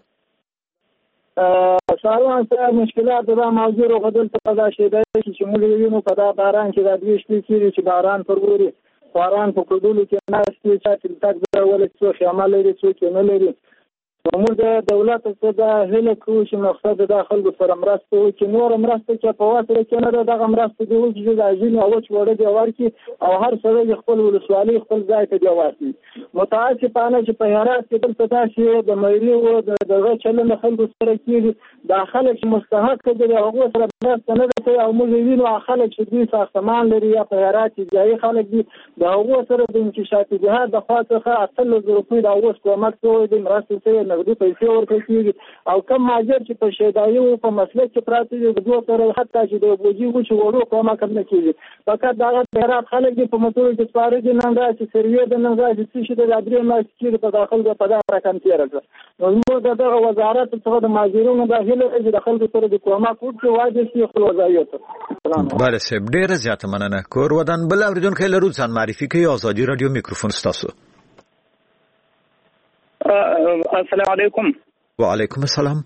ساروان صاحب مشکلات دا موضوع رو بدل پیدا شوه چې موږ وینو په دا باران کې د دوی شپې چې باران پروري باران په کډولو کې ناشتي چې تک دا ولې څو شامل لري څو نه لري. موږ د دولت څخه د هله کوو چې مقصد د خلکو سره مرسته وکړي. نور مرسته چې په واسطه کې نه دغه مرسته دی چې د اجنه او چې وړه دی ورکی او هر څه خپل ولسوالۍ خپل ځای ته دی ورکی. متاسفانه چې په هرات کې بل څه چې د مېری او دغه چلن خلکو سره کېږي د خلک مستحق دي هغه سره مرسته نه کوي او موږ وینو خلک چې دوی ساختمان لري یا په هرات کې ځای خلک دي د هغه سره د انکشافي جهاد د خاطر اصل ضروري د اوس کومک کوي د مرسته ته د پیسې ورکړي او کم ماجر چې په شیدایي او په مسلک کې پراته دي د دوه سره حتی چې د بوجي و چې وړو کومه کم نه کیږي. فقط دا غیر خلک دي په موټر کې سپاره دي نن راځي سروي د نن راځي چې د ادرې ماس کې په داخل د پدا رقم تیر کړ. نو موږ دغه وزارت څخه د ماجرونو د هله چې د خلکو سره د کومه کوټ کې واجب شي خپل وظایف. بله سب ډیره زیاته مننه. کور ودان بل اوریدونکو لرو ځان معرفي کوي آزادي رادیو میکروفون ستاسو. السلام علیکم. وعلیکم السلام.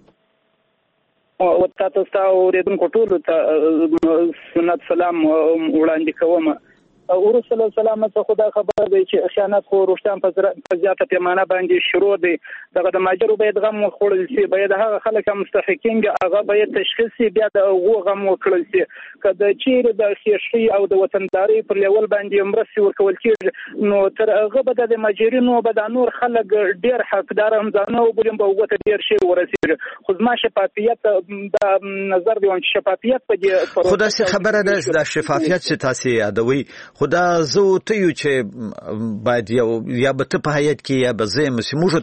او تاسو اوریدونکو ټول ته سنت سلام وړاندې کوم. ورسول سلام ته خدا خبر دی چې خیانت خو روشتان په زیاته پیمانه باندې شروع دی. دغه د ماجرو باید غم وخوړل شي. باید هغه خلک مستحقین هغه باید تشخیص شي بیا د غم وکړل شي. کله چې د خیشي او د وطنداري پر لیول باندې مرسته ورکول کیږي نو تر هغه به د ماجرینو به د نور خلک ډیر حقدار هم ځانو بولم به وته ډیر شي ورسیږي. خو ما شفافیت د نظر دی چې شفافیت په دې خدا سي خبره ده د شفافیت چې تاسو یادوي خدا زه ته یو چې باید یا به ته په هیئت کې یا به زه موږ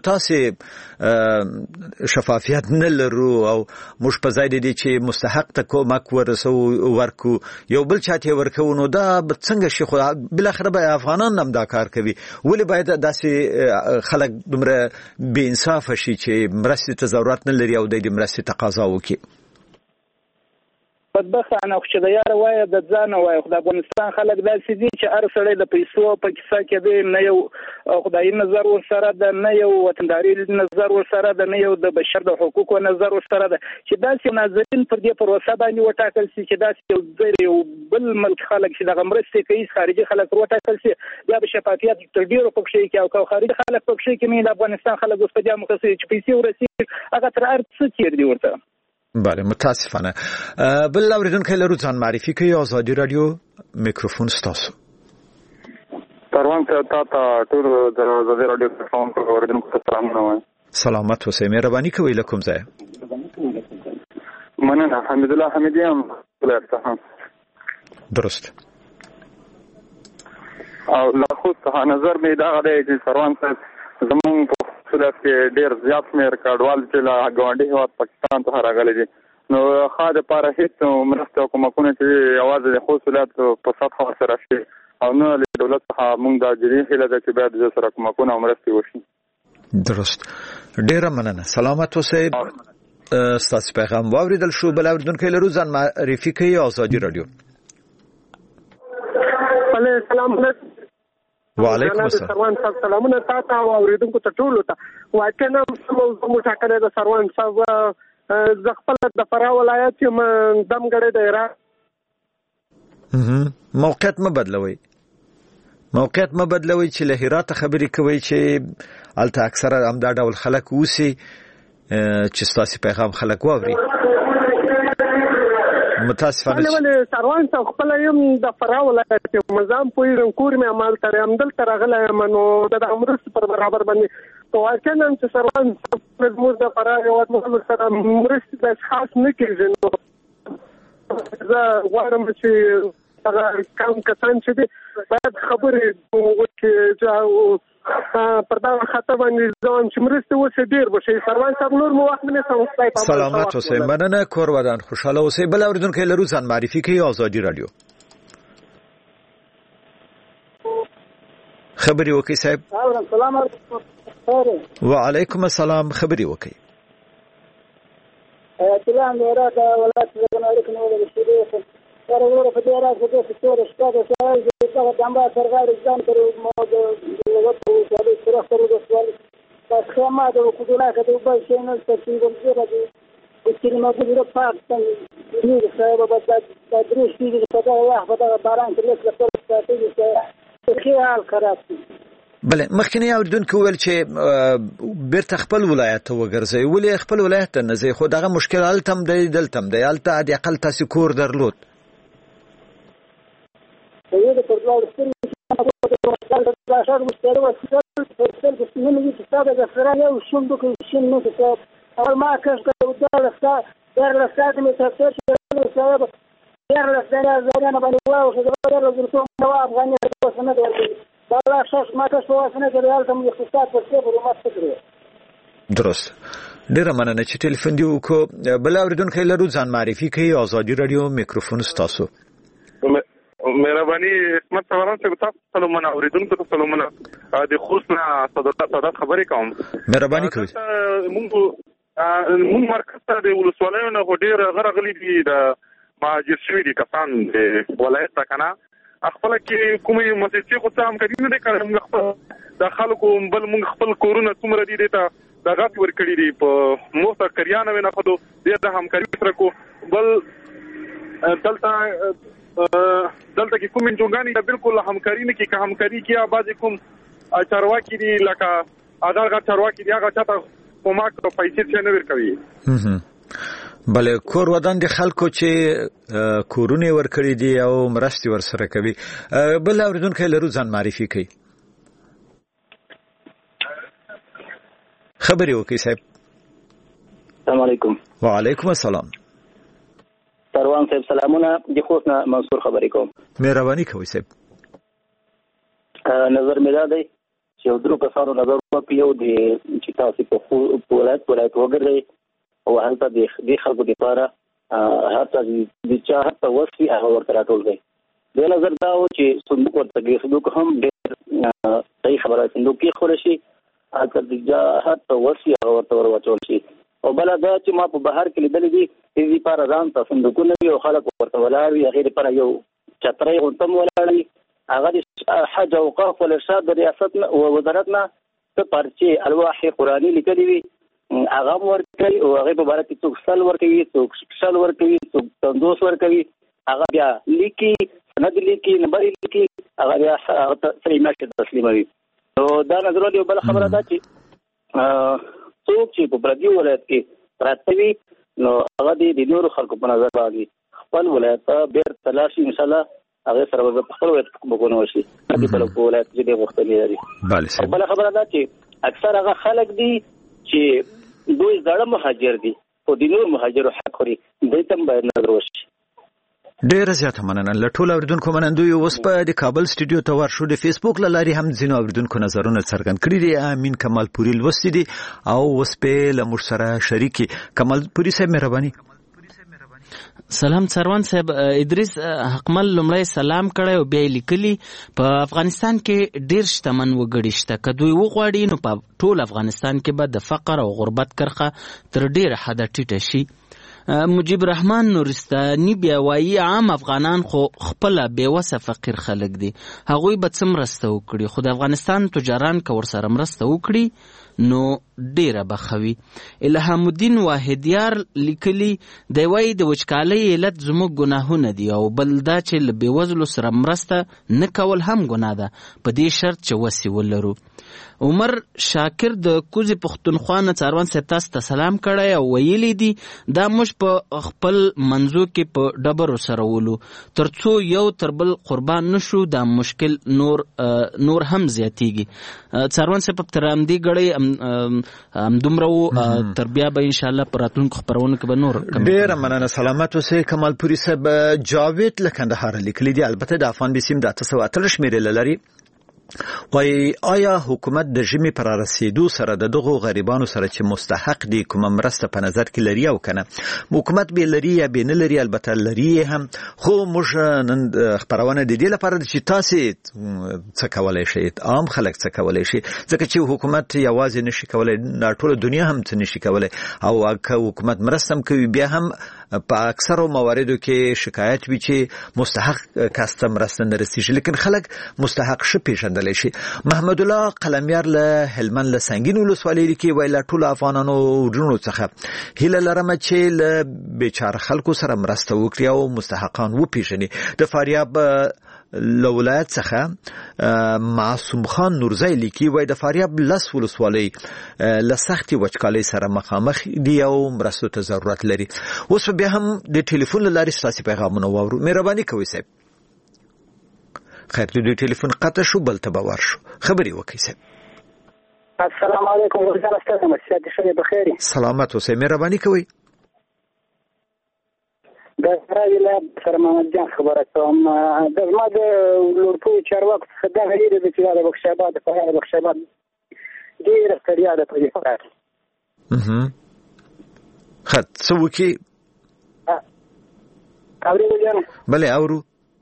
تاسو شفافیت نه لرو او موږ په ځای دي چې مستحق ته کومک ورکو یو بل چاته ورکو نو دا څنګه شي خو بل اخر به افغانان هم دا کار کوي. ولی باید داسې خلک دومره بې انصاف شي چې مرستې ته ضرورت نه لري او د مرستې تقاضا وکړي. بدبختانه خو چې د یار وای د ځان وای خو د افغانستان خلک داسې دي چې هر سړی د پیسو په کیسه کې دی نه یو خدایي نظر ورسره ده نه یو وطنداري نظر ورسره ده نه یو د بشر د حقوقو نظر ورسره ده چې داسې ناظرین پر دې پروسه باندې وټاکل شي چې داسې یو بل ملک خلک چې د مرستې کوي خارجي خلک وټاکل شي بیا به شفافیت تر ډیرو پکې کې او خارجي خلک پکې کې نه د افغانستان خلک اوس په دې مخکې چې پیسې ورسي هغه تر ارڅ تیر دی ورته. بله متاسفانه. بل اوریدونکو لرو ځان معرفي کوي آزادي رادیو میکروفون ستاسو. پروان ته تا ټول د آزادي رادیو پلیټفارم پر اوریدونکو ته سلامونه وایم. سلامت اوسئ مهرباني کوئ له کوم ځای؟ مننه حمید الله حمیدی هم ولایت درست. او لا خود څه نظر می دا غواړي چې پروان ته زمون محصولات کې ډېر زیات شمېر کډوال چې له ګاونډي هېواد پاکستان څخه راغلي دي نو ښه دپاره هېڅ مرستې او کومکونه چې یوازې د خوست ولایت په سطحه ورسره شي او نه له دولت څخه موږ دا جدي هیله ده چې باید د سره کومکونه او مرستې وشي. درست. ډیره مننه. سلامت اوسئ. ستاسو پیغام واوریدل شو. بل اوریدونکو لرو ځان معرفي کوي. آزادي رادیو. سلام علیکم. وعلیکم السلام. سروان صاحب سلامونه تاسو او اوریدونکو ته ټول ته واکنه موضوع مټاکنه د سروان صاحب ز خپل د فراه ولایت یم دمګړې د عراق موقعیت ما بدلوي چې له هرات خبرې کوي چې الته اکثره همدا ډول خلک اوسي چې ستاسو پیغام خلک واوري. متاسفانه ولې سروان صاحب خپل یم د فراه ولایت مزام پوی کور مې عمل تر عمل تر غلا منو د امرست پر برابر باندې تو واکنه چې سروان صاحب موږ د فراه یو محمد سره مرست د خاص نه کېږي نو زه غواړم چې هغه کم کسان چې دي باید خبرې وکړي پر دا خطه باندې ځان چې مرسته وسه ډیر بشي. سروان صاحب نور مو وخت نه سمستای. سلامت اوسئ. مننه. کور ودان خوشاله اوسئ. بل اوریدونکو لرو ځان معرفي کوي. آزادي رادیو. خبري وکي صاحب. السلام علیکم. وعلیکم السلام. خبري وکي. تلان ورات ولات زګنالیک نو ورشي سره په دې راځي چې څو رښتیا ده چې دا دمبا سرګار ځان تر مو د وته چې سره سره د سوال تاسو ما د کوډلا کده په شنو ترتیب ورته چې ما د پاک څنګه دې صاحب په تدریس کې په دا وخت په دا باران کې له څه څه خیال خراب دي. بله مخکنی اوریدونکو ویل چې بیرته خپل ولایت ته وګرځي. ولې خپل ولایت ته نه ځي؟ خو دغه مشکل هلته هم دی دلته هم دی. هلته د اقل تاسو کور درلود. د پرځوال ستوري د شهر مستری وسیله فرصت د سیمې د استاد د فرانه او شوندو کې شین نو څه اول ما کښ د ولستا در لسات می تفسیر چې صاحب در لستا زریانه باندې واو چې د ورته نو افغاني څه نه دی دا شخص ما کښ واسنه د ریال تم اقتصاد په څیر ورمات کړی. درست. ډیره مننه چې ټلیفون دی وکړو. بل اوریدونکو لرو ځان معرفي کوي. آزادي رادیو. میکروفون ستاسو. مهرباني اسمت سواران سے تاسو سلامونه اوریدونکو ته سلامونه. د خوست نه صدات خبرې کوم. مهرباني کوئ. مونږ مرکز ته د ولسوالیو نه ډېر غرغلي دي د مهاجر شوي دي کسان د ولایت ته کنه خپل کې کومې مسجد خو څه هم کوي نه کړم موږ خپل د خلکو بل موږ خپل کورونه څومره دي ته د غاټ ور کړی دي په موثق کریانه نه خدو د همکاري سره کو بل دلته کې کوم جوګانی دا بالکل همکاري نه کې همکاري کیا بعضی کوم چارواکي دي لکه هغه چارواکي دي هغه چاته کومک په پیسې څنګه ور کوي. بله کور ودان دي خلکو چې کورونه ور کړی دي او مرستي ور سره کوي. بل اوریدونکو لرو ځان معرفي کوي. خبري وکي صاحب. السلام علیکم. وعلیکم السلام. سروان صاحب سلامونه. د خوست نه منصور خبرې کوم. مهرباني کوئ صاحب. نظر مې دا دی چې درو کسانو نظر وکړ یو دی چې تاسو په ولایت وګرځئ او هلته د خلکو لپاره هڅه د چا هڅه وسي هغه ورته راټول کړي. د نظر دا و چې صندوق ورته کې صندوق هم ډېر صحیح خبره صندوق کې خور شي هغه د چا هڅه وسي هغه ورته ورچول شي. او بل دا چې ما په بهر کې لیدل دي د دې لپاره ځان ته صندوقونه وي او خلک ورته ولاړ وي هغه لپاره یو چترۍ غونډه ولاړ وي هغه د حج او اوقاف والارشاد د ریاست او وزارتنا په پرچې الواح قرآني لیکلي وي هغه ورکوي او هغه په باره کې څوک سل ورکوي څوک شل ورکوي څوک 50 ورکوي هغه بیا لیکي سند لیکي نمبر لیکي هغه بیا سړي ماشه تسلیموي. نو دا نظر دی. بل خبره ده چې څوک چې په پردي ولایت کې پراته وي نو هغه د نورو خلکو په نظر باندې خپل ولایت بیر تلاشي ان شاء الله هغه سره به خپل ولایت وګونو شي د بل ولایت چې غوښتنې لري. بله بل خبره ده چې اکثر هغه خلک دي چې دوی زړه مهاجر دي او د نور مهاجرو حق لري دوی تم باید نظر وشي. ډېر زیات مننه. له ټولو اوریدونکو منندوی اوس په د کابل سټوډیو ته ورشو. د فیسبوک له لارې هم ځینو اوریدونکو نظرونه څرګند کړي دي. امین کمال پوری لوستي دي او اوس په له موږ سره شریکي. کمال پوری صاحب مهرباني. سلام څروان صاحب. ادریس حقمل لمړی سلام کړی او بیا لیکلی په افغانستان کې ډیر شتمن وګړي شته، که دوی وغواړي نو په ټول افغانستان کې به د فقر او غربت کرښه تر ډیره حده ټیټه شي. مجیب رحمان نورستاني بیا وایي عام افغانان خو خپل بیوسه فقیر خلک دي، هغوی به څه مرسته وکړي، خو د افغانستان تجاران که ورسره مرسته وکړي نو ډیره بخوي. الهام الدین واحدیار لیکلی دی وایي د وچکالۍ علت زموږ ګناهونه دي او بل دا چې له بېوزلو سره مرسته نه کول هم ګناه ده، په دې شرط چې وسې ولرو. عمر شاکر د کوزي پښتونخوا نه څاروان صاحب تاسو ته سلام کړی او ویلی دي دا موږ په خپل منځو کې په ډبرو سره ولو، تر څو یو تر بل قربان نشو دا مشکل نور هم زیاتیږي. څاروان صاحب تر همدې ګړۍ همدومره تر بیا به انشاءالله په راتلونکو خپرونو کې به نور ډېره مننه. سلامت اوسئ. کمال پوری صاحب جاوید له کندهار لیکلي دي، البته د افغان بیسیم د 818 شمیرې لري. وای آیا حکومت د ژمي پر رسیدو سره د دغو غریبانو سره چې مستحق دي کومه مرسته په نظر کې لري او کنه؟ حکومت به لري یا به نه لري، البته لري هم، خو موږ نن خبرونه د دې لپاره چې تاسو څه کولای شئ، عام خلک څه کولای شي، ځکه چې حکومت یوازې نشي کولای، ټول دنیا هم څه نشي کولای، او که حکومت مرسته هم کوي بیا هم په اکثرو مواردو کې شکایت وي چې مستحق کس ته مرسته نه رسیږي، لیکن خلک مستحق شي پیژندلی شي. محمد الله قلمیار له هلمند له سنگین ولسوالۍ کې ویل ټول افغانانو ورونو څخه هیله لرم چې له بیچاره خلکو سره مرسته وکړي او مستحقان وپیژني. د فاریاب له ولایت څخه معصوم خان نورزی لیکي وای د فاریاب لس ولسوالۍ له سختې وچکالۍ سره مخامخ دي او مرستو ته ضرورت لري. اوس بیا هم د ټلیفون له لارې ستاسې پیغامونه واورو. مهرباني کوئ صاحب. خیر د ټلیفون قطع شو، بل ته به ورشو. خبرې وکړئ صاحب. السلام علیکم ورزان استاذ مسیحات شوی بخیری. سلامت اوسئ. مهرباني کوئ. د راوی له سره محمد جان خبره کوم. د زما د لورپوی چارواکو څخه دا غیر د چې د بخشاباد په بخشاباد ډېره ستړیا ده په دې فقط. خط څه وکړي؟ اورېدل جانه؟ بلې اورو.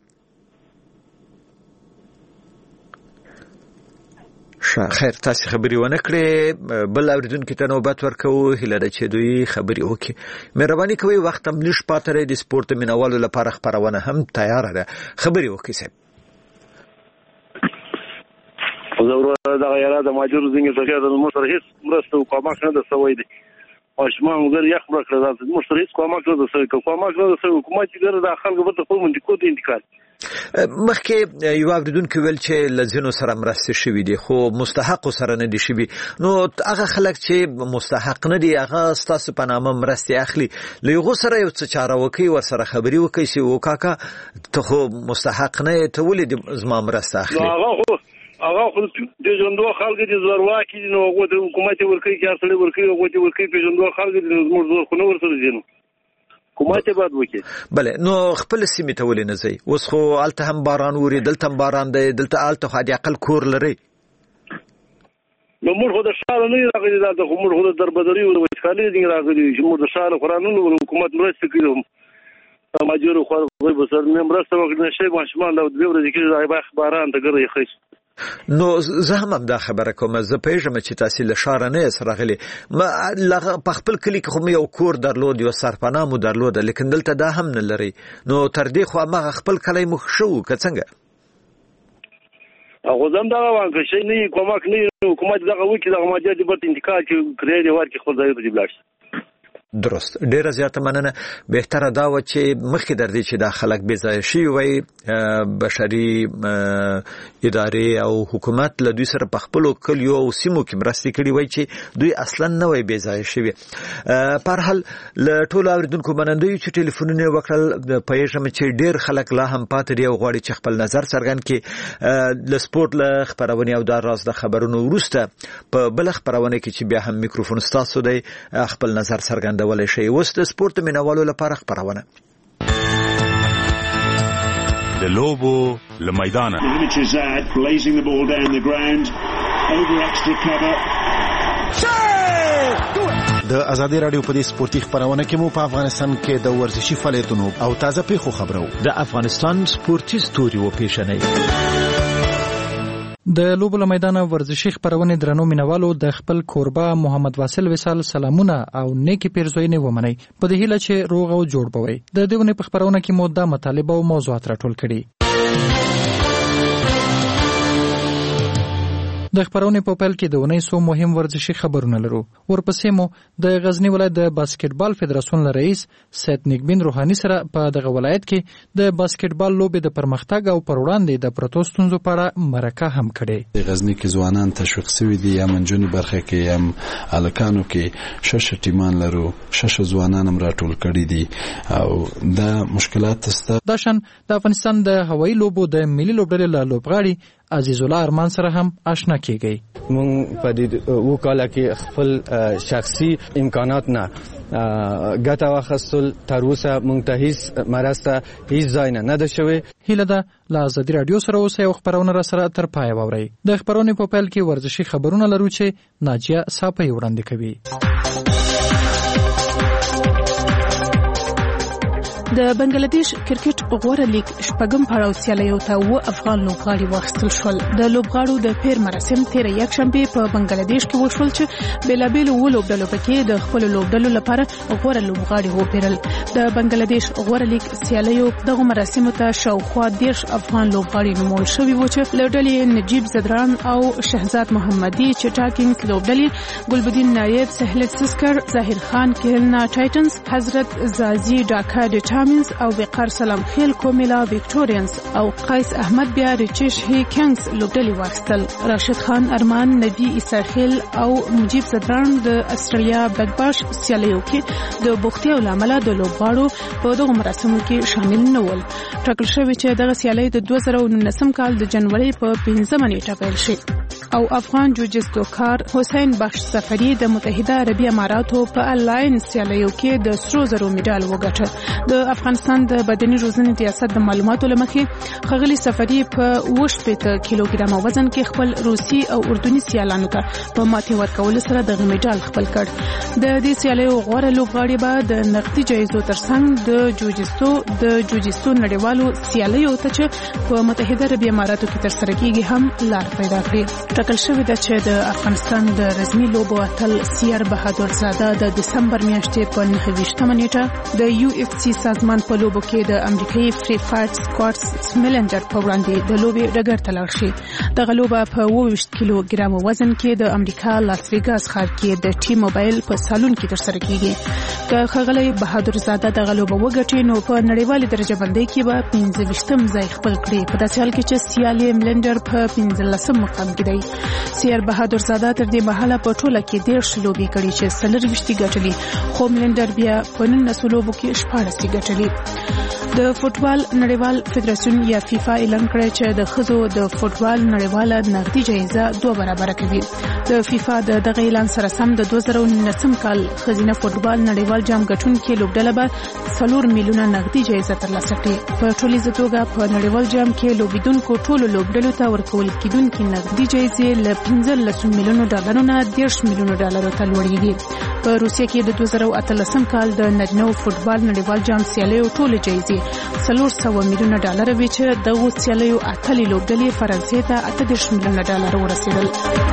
خیر تاسو خبري ونه کړې، بل اوریدونکو ته نوبت ورکوو، هیله ده چې دوی خبري وکړي. مهرباني کوئ وخت هم لږ پاتې دی، د سپورت مینوالو لپاره خبرونه هم تیاره ده، خبري وکړئ صاحب. ضرورت دغه یاره د ماجور زنګ څخه د موټر هیڅ مرسته کومه نه ده سوی دی. ماشومان وګړي یخ برکړه د موټر هیڅ کومه نه ده سوی، کومه نه ده سوی، حکومت ګر د خلکو په خپل منځ کې انتقال. مخکې یو اوریدونکو ویل چې لزینو سره مرسته شوي دي خو مستحق سره نه دي شوي، نو هغه خلک چې مستحق نه دي هغه ستاسو په نامه مرسته اخلي، له هغو سره یو څه چاره وکړي، ورسره خبرې وکړي چې وکاکا ته خو مستحق نه یې، ته ولې زما مرسته اخلي؟ هغه خو د ژوندو خلکو دي زورواکي دي، نو هغه د حکومت ورکوي چې اصلي ورکوي، هغه د ورکوي په ژوندو خلکو دي، نو زموږ زور خو نه ورسره ځي، حکومت باید وکړي. بله نو خپل سیمې ته ولې نه ځئ؟ اوس خو هلته هم باران وري، دلته هم باران دی، دلته هلته خو د اقل کور لرئ. نو موږ خو د ښاره نه یو راغلي، دلته خو موږ خو د دربدري او د وچکالۍ ځینې راغلي چې موږ د ښاره خو رانه حکومت مرسته کوي، ماجورو خو به سر مرسته وکړي نه شي، ماشومان د دوې ورځې کېږي باران ته ګره یې خیس. نو زه هم دا خبره کوم، زه پېژنم چې تاسو له ښاره نه یاست راغلي، په خپل کلي کې خو مې یو کور درلود، یو سرپناه مو درلوده، لیکن دلته دا هم نه لرئ، نو تر دې خو هماغه خپل کلی مو ښه و که څنګه؟ خو زه هم دغه وایم که شی نه وي کومک نه وي، حکومت دغه وکړي، دغه مالیات یې بېرته انتقال کړي، کرایه یې ورکړي، خپل ځایونو ته دې ولاړ شي. درست، ډیره زیاته مننه. بهتره دا و چې مخکې در دې چې دا خلک بې ځایه شوي وای، بشري ادارې او حکومت له دوی سره په خپلو کلیو او سیمو کې مرستې کړي وای چې دوی اصلا نه وای بې ځایه شوي. په هر حال له ټولو اورېدونکو منندوی چې ټلیفونونه یې وکړل، پوهېږم چې ډېر خلک لا هم پاتې دي او غواړي چې خپل نظر څرګند کړي. له سپورت له خپرونې او دا راز د خبرونو وروسته په بله خپرونه کې چې بیا هم میکروفون ستاسو دی، خپل نظر څرګند ولې شي. اوس د سپورت مینوالو لپاره خبرونه. د لوبو له میدانه د ازادي رادیو په دې سپورتي خبرونه کې مو په افغانستان کې د ورزشي فعالیتونو او تازه پیښو خبرو د افغانستان سپورتي ستوري و پیښنې د لوبو له میدانه ورزشي خبرونه درنو مینوالو د خپل کوربه محمد واصل وصال سلامونه او نیکی پیرزوینه ومني په دې هیله چې روغ او جوړ بوي د دېونه په خبرونه کې مو د مطالبه او موضوعات راټول کړي د خبرونه په پیل کې د ونې سو مهم ورزشي خبرونه لرو ورپسې مو د غزنی ولایت د باسکټبال فدراسیون رئیس سید نیکبین روحانی سره په دغه ولایت کې د باسکټبال لوبې د پرمختګ او پر وړاندې د پروتو ستونزو په اړه مرکه هم کړې د غزنی کې ځوانان تشویق شوي دي یا منځونی برخه کې هم الکانو کې شش ټیمان لرو شش ځوانان هم راټول کړي دي او د مشکلات تاسو داشن د افغانستان د هوایي لوبو د ملي لوبډلې له لوبغاړي عزیز الله ارمان سره هم آشنا کیږي مونږ په دې وکاله کې خپل شخصي امکانات نه ګټه واخیستل تر اوسه مونږ ته هیڅ مرسته هیڅ ځای نه ده شوی هیله ده له ازادي رادیو سره اوس یو خبرونه را سره تر پای واوري د خبرونې په پیل کې ورزشي خبرونه لرو چې ناجیه صافی وړاندې کوي د بنگلاديش کرکټ غوړه لیگ شپږم پړاو سیالیو ته و افغان لوبغاړي واخیستل شول د لوبغاړو د پیر مراسم تیر یک شنبه په بنگلاديش کې وشول چې بیلابیل و لوبډلو پکې د خپل لوبډلو لپاره غوړه لوبغاړي وپیرل د بنگلاديش غوړه لیگ سیالیو دغه مراسم ته شاوخوا 10 افغان لوبغاړي نومول شوي و چې لوبډلې نجیب زدران او شهزاد محمدي چې ټاکینګ لوبډلې ګلبدین نایب سهلت سسکر ظاهر خان کیرنا ټایټنز حضرت زازی ډاکا د تامینز او وقار سلام خیل کومیلا وکټورینز او قیس احمد بیا ریچش هی کینګز لوبډلې واخیستل راشد خان ارمان نبی اسرائیل او مجیب زدران د استرالیا بګباش سیالیو کې د بوختي او لامل د لوبغاړو په دغه مراسمو کې شامل نه ول ټاکل شوی چې دغه سیالي د 2019 کال د جنوري په 15 نیټه پیل شي او افغان جوجستو کار حسین بخش سفری د متحده عربی اماراتو په انلاین سیالیو کې د سرو زرو میډال وګټه د افغانستان د بدني روزنې ریاست د معلوماتو لمخې خغلی سفری په 80 کیلوګرام وزن کې خپل روسي او اردني سیالانو ته په ماتې ورکول سره د میډال خپل کړ د دې سیالیو غوړه لوبغاړي به د نقدي جایزو ترڅنګ د جوجستو نړیوالو سیالیو ته چې په متحده عربی اماراتو کې ترسره کیږي هم لار پیدا کړي ټاکل شوی ده چې د افغانستان د رسمي لوبو اتل سیر بهادر زاده د دسمبر میاشتې په 29 نیټه د یو اف سی سازمان په لوبو کې د امریکایي فری فایټ سکواټس سمیلنجر په وړاندې د لوبې ډګر ته لاړ شي دغه لوبه په 20 کیلوګرام وزن کې د امریکا لاس ویګاس ښار کې د ټي موبایل په سالون کې ترسره کیږي که خغلی بهادر زاده دغه لوبه وګټي نو په نړیوالې درجه بندۍ کې به 15م ځای خپل کړي په داسې حال کې چې سیالي ملنډر په 15 مقام کې دی سیر بهادر زاده تر دې مهاله په ټوله کې 10 لوبې کړي چې سلر وشتي ګټلي خو ملنډر بیا په 19 لوبو کې 14 ګټلي د فوټبال نړیوال فدراسیون یا فیفا اعلان کړی چې د ښځو د فوټبال نړیواله نقدي جایزه 2 برابر کوي د فیفا دغه اعلان سره سم د 2019 کال ښځینه فوټبال نړیوال جام ګټونکې لوبډله به 4 میلیونه نقدي جایزه ترلاسه کړي په ټولیزه توګه په نړیوال جام کې لوبیدونکو ټولو لوبډلو ته ورکول کېدونکې نقدي جایزې له 15 میلیونو ډالرو نه 10 میلیونو ډالرو ته لوړېږي په روسیه کې د 2018 کال د نارینه فوټبال نړیوال جام سیالیو ټول جایزې 400 میلیونه ډالر وی چې دغه سیالیو اتلې لوبډلې فرانسې ته 18 میلیونه ډالر ورسېدل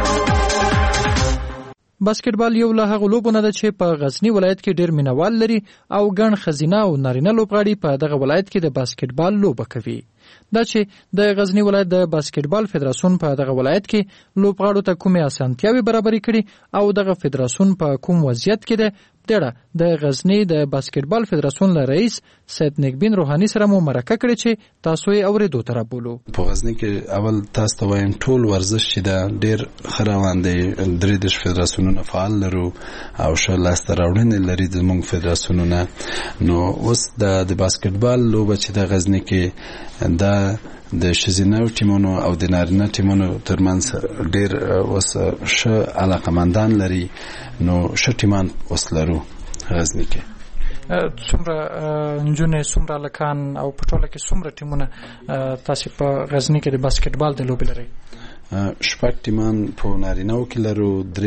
باسکټبال یو له هغو لوبو نه ده چې په غزنی ولایت کې ډېر مینوال لري او ګڼ ښځینه او نارینه لوبغاړي په دغه ولایت کې د باسکټبال لوبه کوي دا چې د غزنی ولایت د باسکټبال فدراسیون په دغه ولایت کې لوبغاړو ته کومې اسانتیاوې برابرې کړي او دغه فدراسیون په کوم وضعیت کې ده د غزنی د باسکټبال فدراسیون رئیس سید نیکبین روحانی سره مو مرکه کړې چې تاسو یې اورېدو ته رابولو په غزنی کې اول تاسو ته وایم ټول ورزش چې دا ډېر ښه روان دی 3 فدراسیونونه فعال لرو او ښه لاسته راوړنې لري زموږ فدراسیونونه نو اوس د باسکټبال لوبه چې د غزنی کې دا د ښځینه ټیمونو او د نارینه ټیمونو ترمنځ ډېر اوس ښه علاقمندان لري نو ښه ټیمان اوس لرو غزنی کې څومره نجونې څومره هلکان او په ټوله کې څومره ټیمونه تاسې په غزني کې د باسکټبال د لوبې لرئ؟ 6 ټیمان په نارینه‌و کې لرو،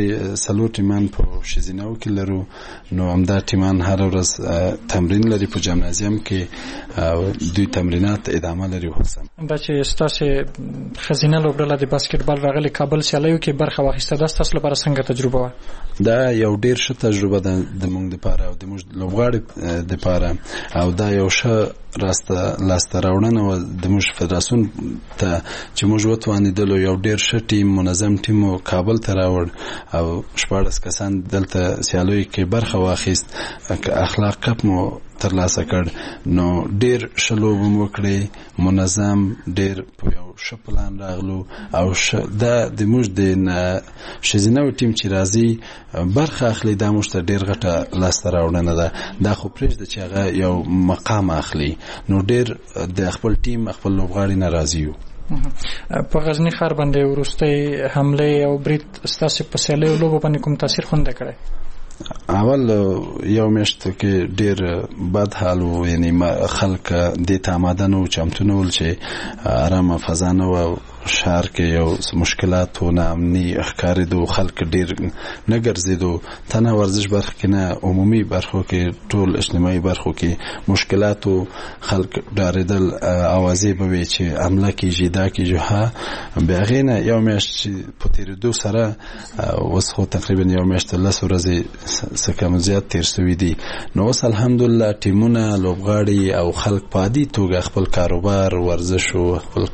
3 ټیمان په ښځینه‌و کې لرو. نو همدا ټیمان هر ورځ تمرین لري په جمنازیم کې، دوی تمرینات ادامه لري. حسن دا چې ستاسې ښځینه لوبډله د باسکټبال راغلي کابل سیالیو کې برخه واخیسته، دا ستاسو لپاره څنګه تجربه وه؟ دا یو ډیر ښه تجربه ده د موږ لپاره او د موږ لوبغاړو لپاره، او دا یو ښه لاسته راوړنه وه د موږ فدراسیون ته چې موږ وتوانېدلو یو ډیر ښه ټیم، منظم ټیم کابل ته راوړ او 14 کسان دلته سیالیو کې برخه واخیست، اخلاق کپ مو ترلاسه کړ. نو ډیر ښه لوبه مو وکړې، منظم، ډیر په یو ښه پلان راغلو او دا د موږ د ښځینه ټیم چې راځي برخه اخلي، دا موږ ته ډیر غټه لاسته راوړنه ده. دا خو پرېږده چې هغه یو مقام اخلي، نو ډیر د خپل ټیم خپل لوبغاړي نه راضي یو. په غزني ښار باندې وروستۍ حملې او برید ستاسې په سیالیو لوبو باندې کوم تاثیر خونده کړی؟ اول یو میاشت کې ډیر بد حال و، یعنی خلک دې ته آماده نه و، چمتو نه ول چې آرامه فضا نه وه. شهر کې یو مشکلات و، ناامني ښکارېدو، خلک ډیر نه ګرځېدو، تنه ورزش برخه کې نه، عمومي برخو کې، ټول اجتماعي برخو کې مشکلات و. خلک ډارېدل، اوازې به وي چې حمله کېږي، دا کېږي. بیا هغې نه یو میاشت چې په تېرېدو سره اوس خو تقریبا یو میاشت 10 ورځې څه کم زیات تېر سوي دي. نو اوس الحمدلله ټیمونه، لوبغاړي او خلک په عادي توګه خپل کاروبار، ورزش او خپل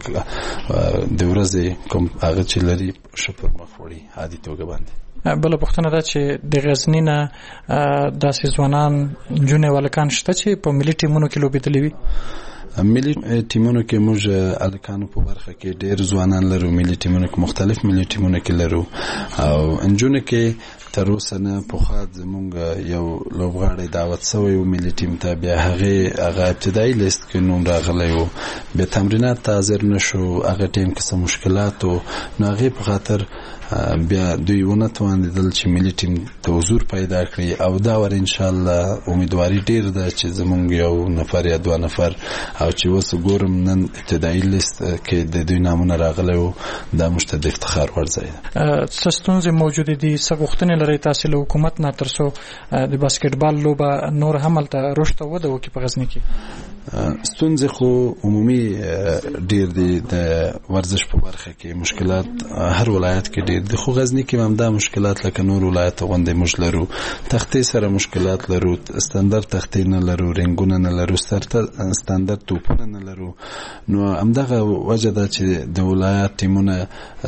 د ورځې کوم هغه چې لري ښه پر مخ وړي عادي توګه باندې. بله پوښتنه ده چې د غزني نه داسې ځوانان، نجونې، هلکان شته چې په ملي ټیمونو کې لوبېدلي وي؟ ملي ټیمونو کې موږ هلکانو په برخه کې ډېر ځوانان لرو، ملي ټیمونو کې مختلف ملي ټیمونو کې لرو، او نجونو کې تر اوسه نه. پخوا زموږ یو لوبغاړی دعوت سوی و ملي ټیم ته، بیا هغه ابتدایي لیست کې نوم راغلی و، بیا تمرینات ته حاضر نه شو، هغه ټیم کې څه مشکلات و، نو هغې په خاطر بیا دوی ونه توانېدل چې ملي ټیم ته حضور پیدا کړي. او دا ور انشاءالله امیدواري ډیر ده چې زموږ یو نفر یا 2 نفر، او چې اوس ګورم نن ابتدایي لیست کې د دوی نامونه راغلی و، دا موږ ته د افتخار وړ ځای ده. څه ستونزې موجودې دي، څه غوښتنې لرئ تاسې له حکومت نه تر څو د باسکټبال لوبه نور هم هلته رشد او وده وکړي په غزني کې؟ ستونزې خو عمومي ډیر دي د ورزش په برخه کې، مشکلات هر ولایت کې ډیر دي، خو غزني کې هم دا مشکلات لکه نور ولایت غوندې موږ لرو. تختې سره مشکلات لرو، ستاندرد تختې نه لرو، رنګونه نه لرو، ستاندرد توپونه نه لرو. نو همدغه وجه ده چې د ولایت ټیمونه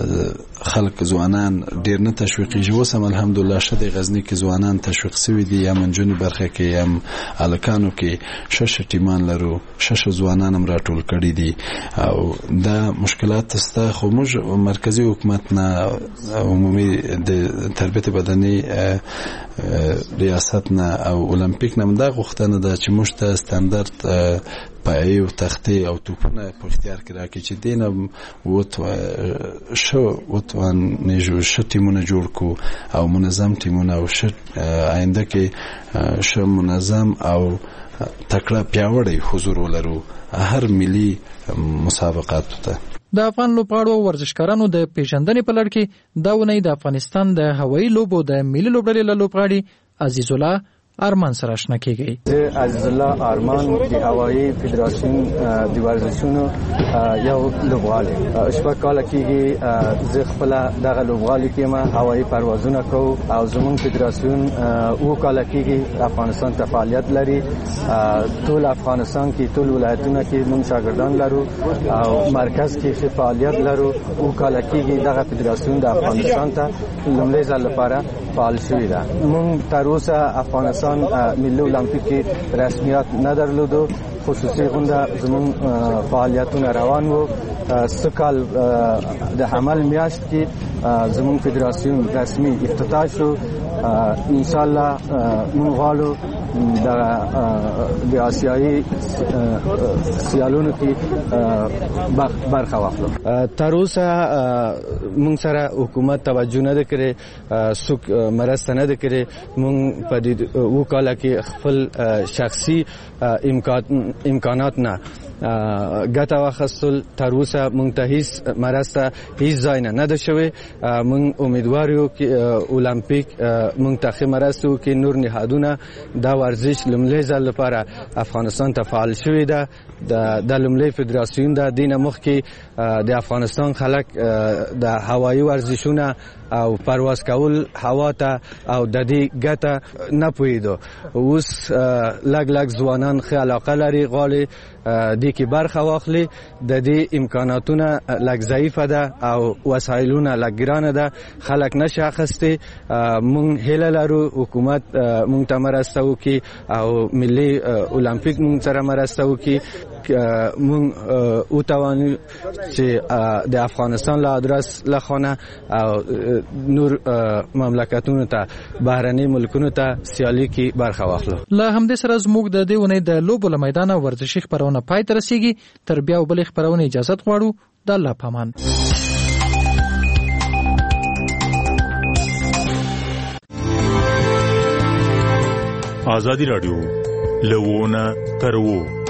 خلک ځوانان ډیر نه تشویقېږي. اوس هم الحمدلله ښه د غزني کې ځوانان تشویق سوي دي، یا نجونې برخه کې هم هلکانو کې ښه ټیمان لرو، ښه ځوانان هم راټول کړي دي. او دا مشکلات سته، خو موږ مرکزي حکومت نه، عمومي د تربیت بدني ریاست نه او اولمپیک نه دا غوښتنه ده چې موږ ته ستاندرد پایې او تختې او توپونه په اختیار کې راکړي چې دینه ښه ټیمونه جوړ کړو او منظم ټیمونه، او ښه آینده کې ښه منظم او تکړه پیاوړی حضور ولرو هر ملي مسابقاتو ته. د افغان لوبغاړو او ورزشکارانو د پیژندنې په لړ کې دا اونۍ د افغانستان د هوایي لوبو د ملي لوبډلې له لوبغاړي عزیز الله ارمان سره آشنا کیږي. زه عزیز الله ارمان د هوایي فدراسیون د ورزشونو یو لوبغاړی، شپږ کاله کېږي زه خپل دغه لوبغاړی کېم، هوایي پروازونه کوو، او زموږ فدراسیون 7 کاله کېږي افغانستان ته فعالیت لري. ټول افغانستان کې ټول ولایتونه کې موږ شاګردان لرو او مرکز کې فعالیت لرو. 7 کاله کېږي دغه فدراسیون د افغانستان ته لومړی ځل لپاره فعال شوی ده. موږ تر اوسه افغانستان ملي اولمپیک کې رسمیت نه درلودو، خصوصي غونډه زموږ فعالیتونه روان وو. سکال د حمل میاشت کې زموږ فدراسیون رسمي افتتاح شو ان شاء الله موږ غواړو د آسیایي سیالونو کې برخه واخلو. تر اوسه موږ سره حکومت توجه نه کړي، څوک مرسته نه کړي. موږ په دې وکاله کې خپل شخصي امکانات نه ګټه واخیستل. تر اوسه موږ ته هیڅ مرسته هیڅ ځای نه ده شوې. موږ امیدوار یو چې اولمپیک موږ ته ښه مرسته وکړي. نور نهادونه دا ورزش لومړی ځل لپاره افغانستان ته فعال شوې ده. د لومړی فدراسیون ده. دینه مخکې د افغانستان خلک د هوایي ورزشونه او پرواز کول هوا ته او د دې ګټه نه پوهېدو. اوس لږ ځوانان ښه علاقه لري، غواړي دې کې برخه واخلي. د دې امکاناتونه لږ ضعیفه ده او وسایلونه لږ ګرانه ده، خلک نشي اخیستی. موږ هیله لرو حکومت موږ ته مرسته وکړي او ملي اولمپیک موږ سره مرسته وکړي. موږ وتوانو چې د افغانستان له ادرس لخوا او نور مملکتونو ته بهرني ملکونو ته سیالي کې برخه واخلو. له همدې سره زموږ د دې ونې د لوبو له میدانه ورزشي خبرونه پای ته رسیږي. تر بیا وبلې خبرونه اجازه غواړو. د الله پامان. آزادی رادیو لوونه ترو